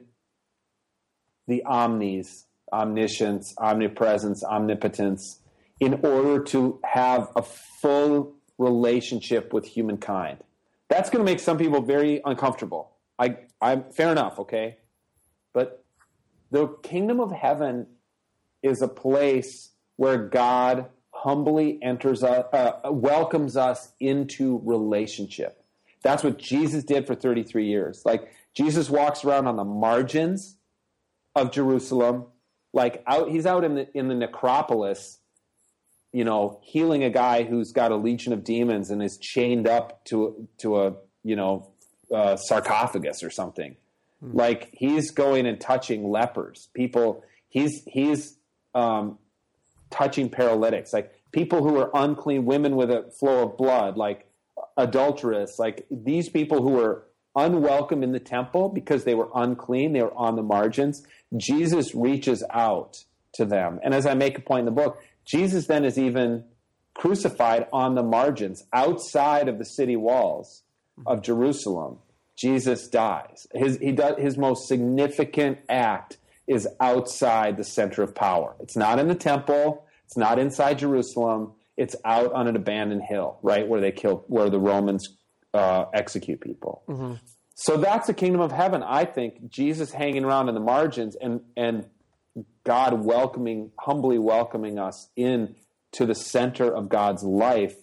the omnis, omniscience, omnipresence, omnipotence, in order to have a full relationship with humankind. That's going to make some people very uncomfortable. I, I'm fair enough, okay? But the kingdom of heaven is a place where God humbly enters, uh, uh, welcomes us into relationship. That's what Jesus did for thirty-three years. Like Jesus walks around on the margins of Jerusalem, like out. He's out in the in the necropolis, you know, healing a guy who's got a legion of demons and is chained up to to a, you know, uh, sarcophagus or something. Mm. Like he's going and touching lepers, people. He's he's um, touching paralytics, like people who are unclean, women with a flow of blood, like adulterous, like these people who were unwelcome in the temple because they were unclean, they were on the margins. Jesus reaches out to them, and as I make a point in the book, Jesus then is even crucified on the margins, outside of the city walls of Jerusalem. Jesus dies. His he does his most significant act is outside the center of power. It's not in the temple. It's not inside Jerusalem. It's out on an abandoned hill, right, where they kill, where the Romans uh, execute people. Mm-hmm. So that's the kingdom of heaven. I think Jesus hanging around in the margins and and God welcoming, humbly welcoming us in to the center of God's life,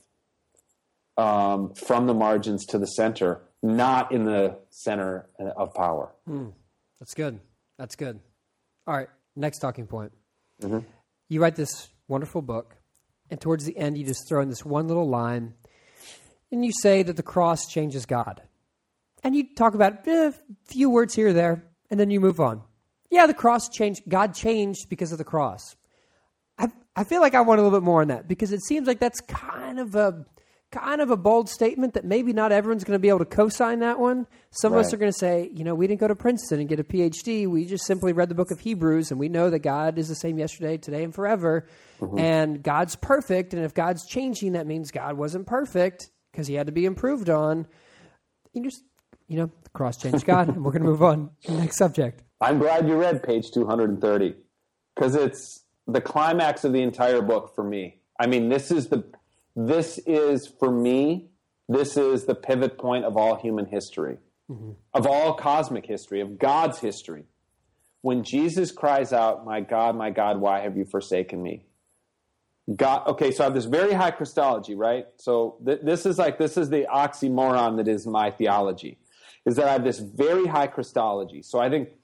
um, from the margins to the center, not in the center of power. Mm, that's good. That's good. All right, next talking point. Mm-hmm. You write this wonderful book, and towards the end, you just throw in this one little line, and you say that the cross changes God. And you talk about a eh, few words here or there, and then you move on. Yeah, the cross changed. God changed because of the cross. I I feel like I want a little bit more on that, because it seems like that's kind of a kind of a bold statement that maybe not everyone's going to be able to co-sign that one. Some Right. of us are going to say, you know, we didn't go to Princeton and get a P H D. We just simply read the book of Hebrews, and we know that God is the same yesterday, today, and forever. Mm-hmm. And God's perfect, and if God's changing, that means God wasn't perfect because he had to be improved on. You just, you know, the cross changed God, and we're going to move on to the next subject. I'm glad you read page two hundred thirty because it's the climax of the entire book for me. I mean, this is the... This is, for me, this is the pivot point of all human history, mm-hmm. of all cosmic history, of God's history. When Jesus cries out, my God, my God, why have you forsaken me? God, okay, so I have this very high Christology, right? So th- this is like, this is the oxymoron that is my theology, is that I have this very high Christology. So I think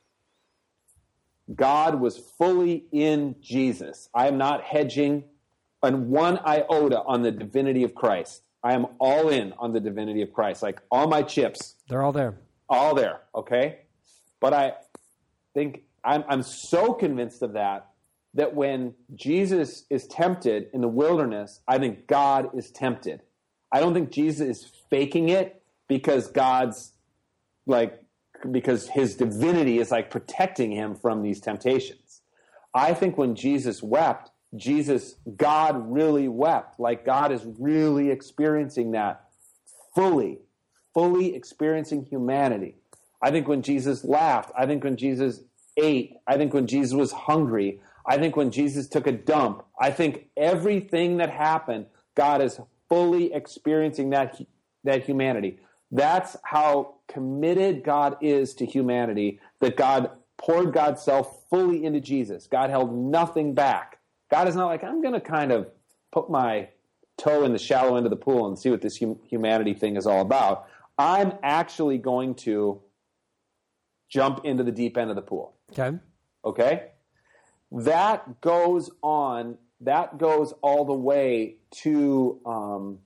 God was fully in Jesus. I am not hedging on one iota on the divinity of Christ. I am all in on the divinity of Christ. Like all my chips. They're all there. All there, okay? But I think I'm, I'm so convinced of that, that when Jesus is tempted in the wilderness, I think God is tempted. I don't think Jesus is faking it because God's like, because his divinity is like protecting him from these temptations. I think when Jesus wept, Jesus, God really wept. Like God is really experiencing that fully, fully experiencing humanity. I think when Jesus laughed, I think when Jesus ate, I think when Jesus was hungry, I think when Jesus took a dump, I think everything that happened, God is fully experiencing that, that humanity. That's how committed God is to humanity, that God poured God's self fully into Jesus. God held nothing back. God is not like, I'm going to kind of put my toe in the shallow end of the pool and see what this hum- humanity thing is all about. I'm actually going to jump into the deep end of the pool. Okay. Okay? That goes on, that goes all the way to um,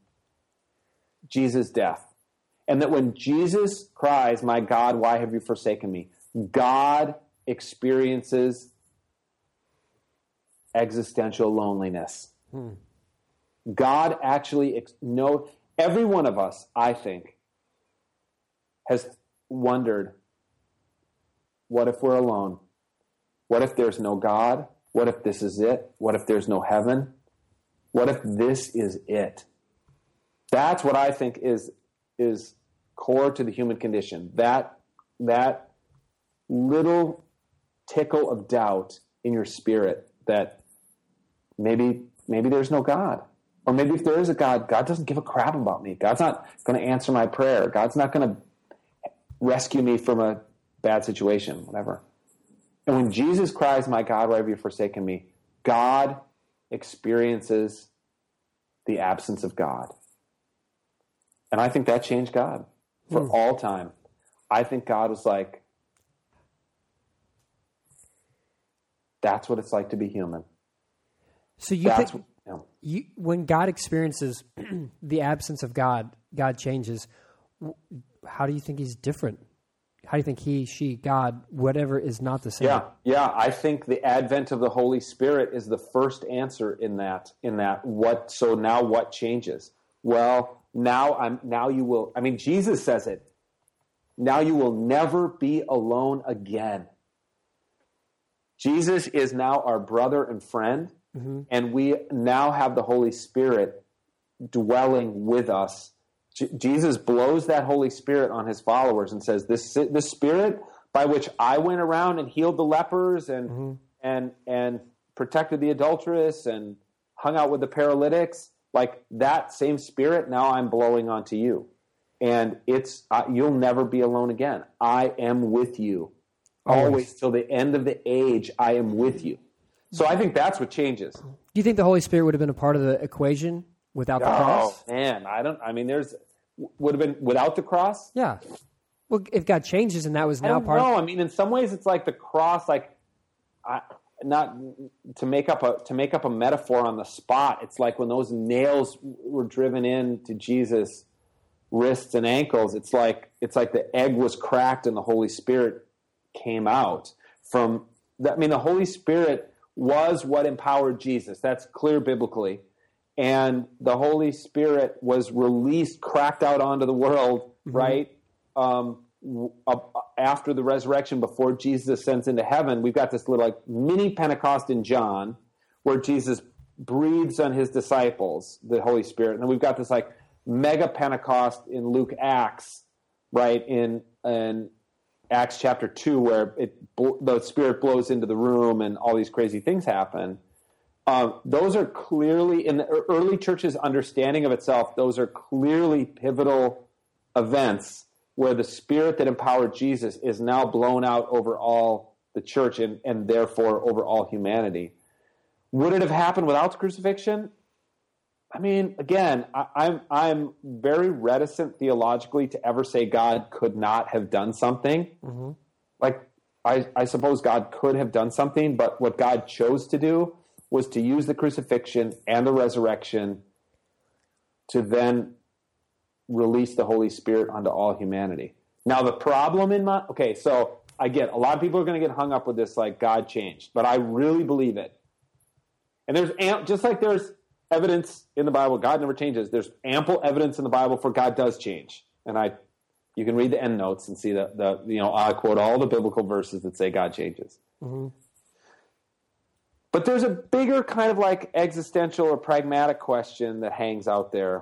Jesus' death. And that when Jesus cries, my God, why have you forsaken me? God experiences existential loneliness. Hmm. God actually, ex- no, every one of us, I think, has wondered, what if we're alone? What if there's no God? What if this is it? What if there's no heaven? What if this is it? That's what I think is, is core to the human condition. That, that little tickle of doubt in your spirit that maybe maybe there's no God. Or maybe if there is a God, God doesn't give a crap about me. God's not going to answer my prayer. God's not going to rescue me from a bad situation, whatever. And when Jesus cries, my God, why have you forsaken me? God experiences the absence of God. And I think that changed God for mm. all time. I think God was like, that's what it's like to be human. So you That's think what, you know. you, when God experiences the absence of God, God changes. How do you think he's different? How do you think he, she, God, whatever is not the same? Yeah, yeah. I think the advent of the Holy Spirit is the first answer in that. In that, what? So now, what changes? Well, now I'm. Now you will. I mean, Jesus says it. Now you will never be alone again. Jesus is now our brother and friend, mm-hmm. and we now have the Holy Spirit dwelling with us. J- Jesus blows that Holy Spirit on his followers and says, "This this Spirit by which I went around and healed the lepers and mm-hmm. and and protected the adulteress and hung out with the paralytics, like that same Spirit, now I'm blowing onto you, and it's uh, you'll never be alone again. I am with you." Always till the end of the age, I am with you. So I think that's what changes. Do you think the Holy Spirit would have been a part of the equation without the oh, cross? Oh, man, I don't, I mean, there's, would have been without the cross? Yeah. Well, if God changes and that was now I don't part know. of... I mean, in some ways it's like the cross, like, I, not to make up a, to make up a metaphor on the spot. It's like when those nails were driven into Jesus' wrists and ankles, it's like, it's like the egg was cracked and the Holy Spirit came out from that. I mean, the Holy Spirit was what empowered Jesus. That's clear biblically. and the Holy Spirit was released, cracked out onto the world, mm-hmm. right? Um, uh, after the resurrection, before Jesus ascends into heaven, we've got this little like mini Pentecost in John, where Jesus breathes on his disciples, the Holy Spirit, and then we've got this like mega Pentecost in Luke Acts, right? In in Acts chapter two, where it the Spirit blows into the room and all these crazy things happen. Um, those are clearly, in the early church's understanding of itself, those are clearly pivotal events where the Spirit that empowered Jesus is now blown out over all the church and, and therefore over all humanity. Would it have happened without the crucifixion? I mean, again, I, I'm I'm very reticent theologically to ever say God could not have done something. Mm-hmm. Like, I, I suppose God could have done something, but what God chose to do was to use the crucifixion and the resurrection to then release the Holy Spirit onto all humanity. Now, the problem in my... Okay, so I get, a lot of people are going to get hung up with this, like, God changed, but I really believe it. And there's, am- just like there's evidence in the Bible, God never changes, there's ample evidence in the Bible for God does change. And I, you can read the end notes and see the, the you know, I quote all the biblical verses that say God changes. Mm-hmm. But there's a bigger kind of like existential or pragmatic question that hangs out there.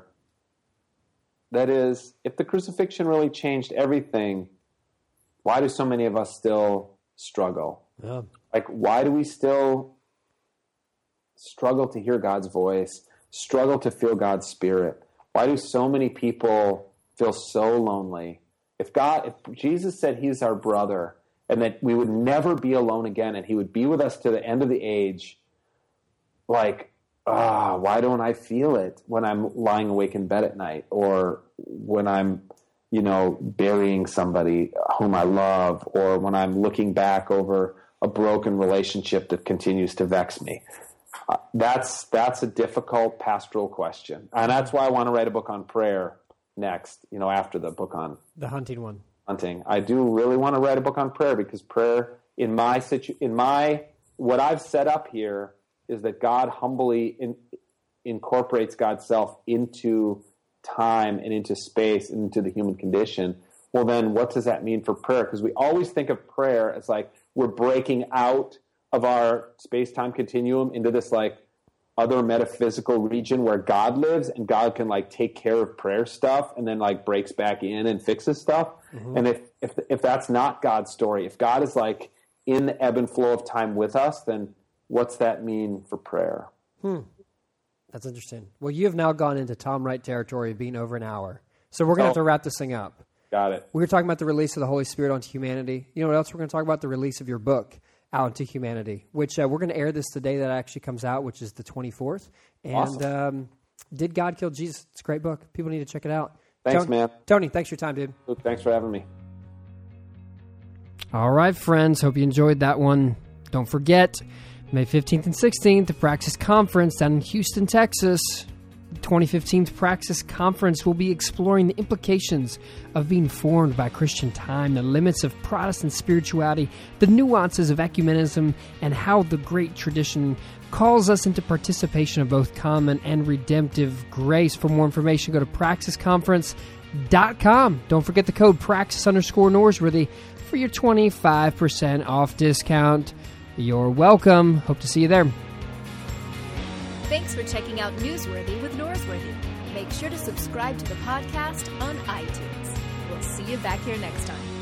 That is, if the crucifixion really changed everything, why do so many of us still struggle? Yeah. Like, why do we still struggle to hear God's voice, struggle to feel God's Spirit? Why do so many people feel so lonely? If God, if Jesus said he's our brother, and that we would never be alone again, and he would be with us to the end of the age, like, ah, oh, why don't I feel it when I'm lying awake in bed at night, or when I'm, you know, burying somebody whom I love, or when I'm looking back over a broken relationship that continues to vex me? Uh, that's that's a difficult pastoral question, and that's why I want to write a book on prayer next, you know, after the book on the hunting one. Hunting. I do really want to write a book on prayer, because prayer in my situ- in my what I've set up here is that God humbly in, incorporates God's self into time and into space and into the human condition. Well, then what does that mean for prayer? Because we always think of prayer as like we're breaking out of our space-time continuum into this like other metaphysical region where God lives, and God can like take care of prayer stuff and then like breaks back in and fixes stuff. Mm-hmm. And if, if, if that's not God's story, if God is like in the ebb and flow of time with us, then what's that mean for prayer? Hmm. That's interesting. Well, you have now gone into Tom Wright territory of being over an hour. So we're going to oh, have to wrap this thing up. Got it. We were talking about the release of the Holy Spirit onto humanity. You know what else we're going to talk about? The release of your book out into humanity, which uh, we're going to air this the day that actually comes out, which is the twenty-fourth. And awesome. um, Did God Kill Jesus? It's a great book. People need to check it out. Thanks, Tony, man. Tony, thanks for your time, dude. Luke, thanks for having me. All right, friends. Hope you enjoyed that one. Don't forget, May fifteenth and sixteenth, the Praxis Conference down in Houston, Texas. The twenty fifteen Praxis Conference will be exploring the implications of being formed by Christian time, the limits of Protestant spirituality, the nuances of ecumenism, and how the great tradition calls us into participation of both common and redemptive grace. For more information, go to praxis conference dot com. Don't forget the code Praxis underscore Norsworthy for your twenty-five percent off discount. You're welcome. Hope to see you there. Thanks for checking out Newsworthy with Norsworthy. Make sure to subscribe to the podcast on iTunes. We'll see you back here next time.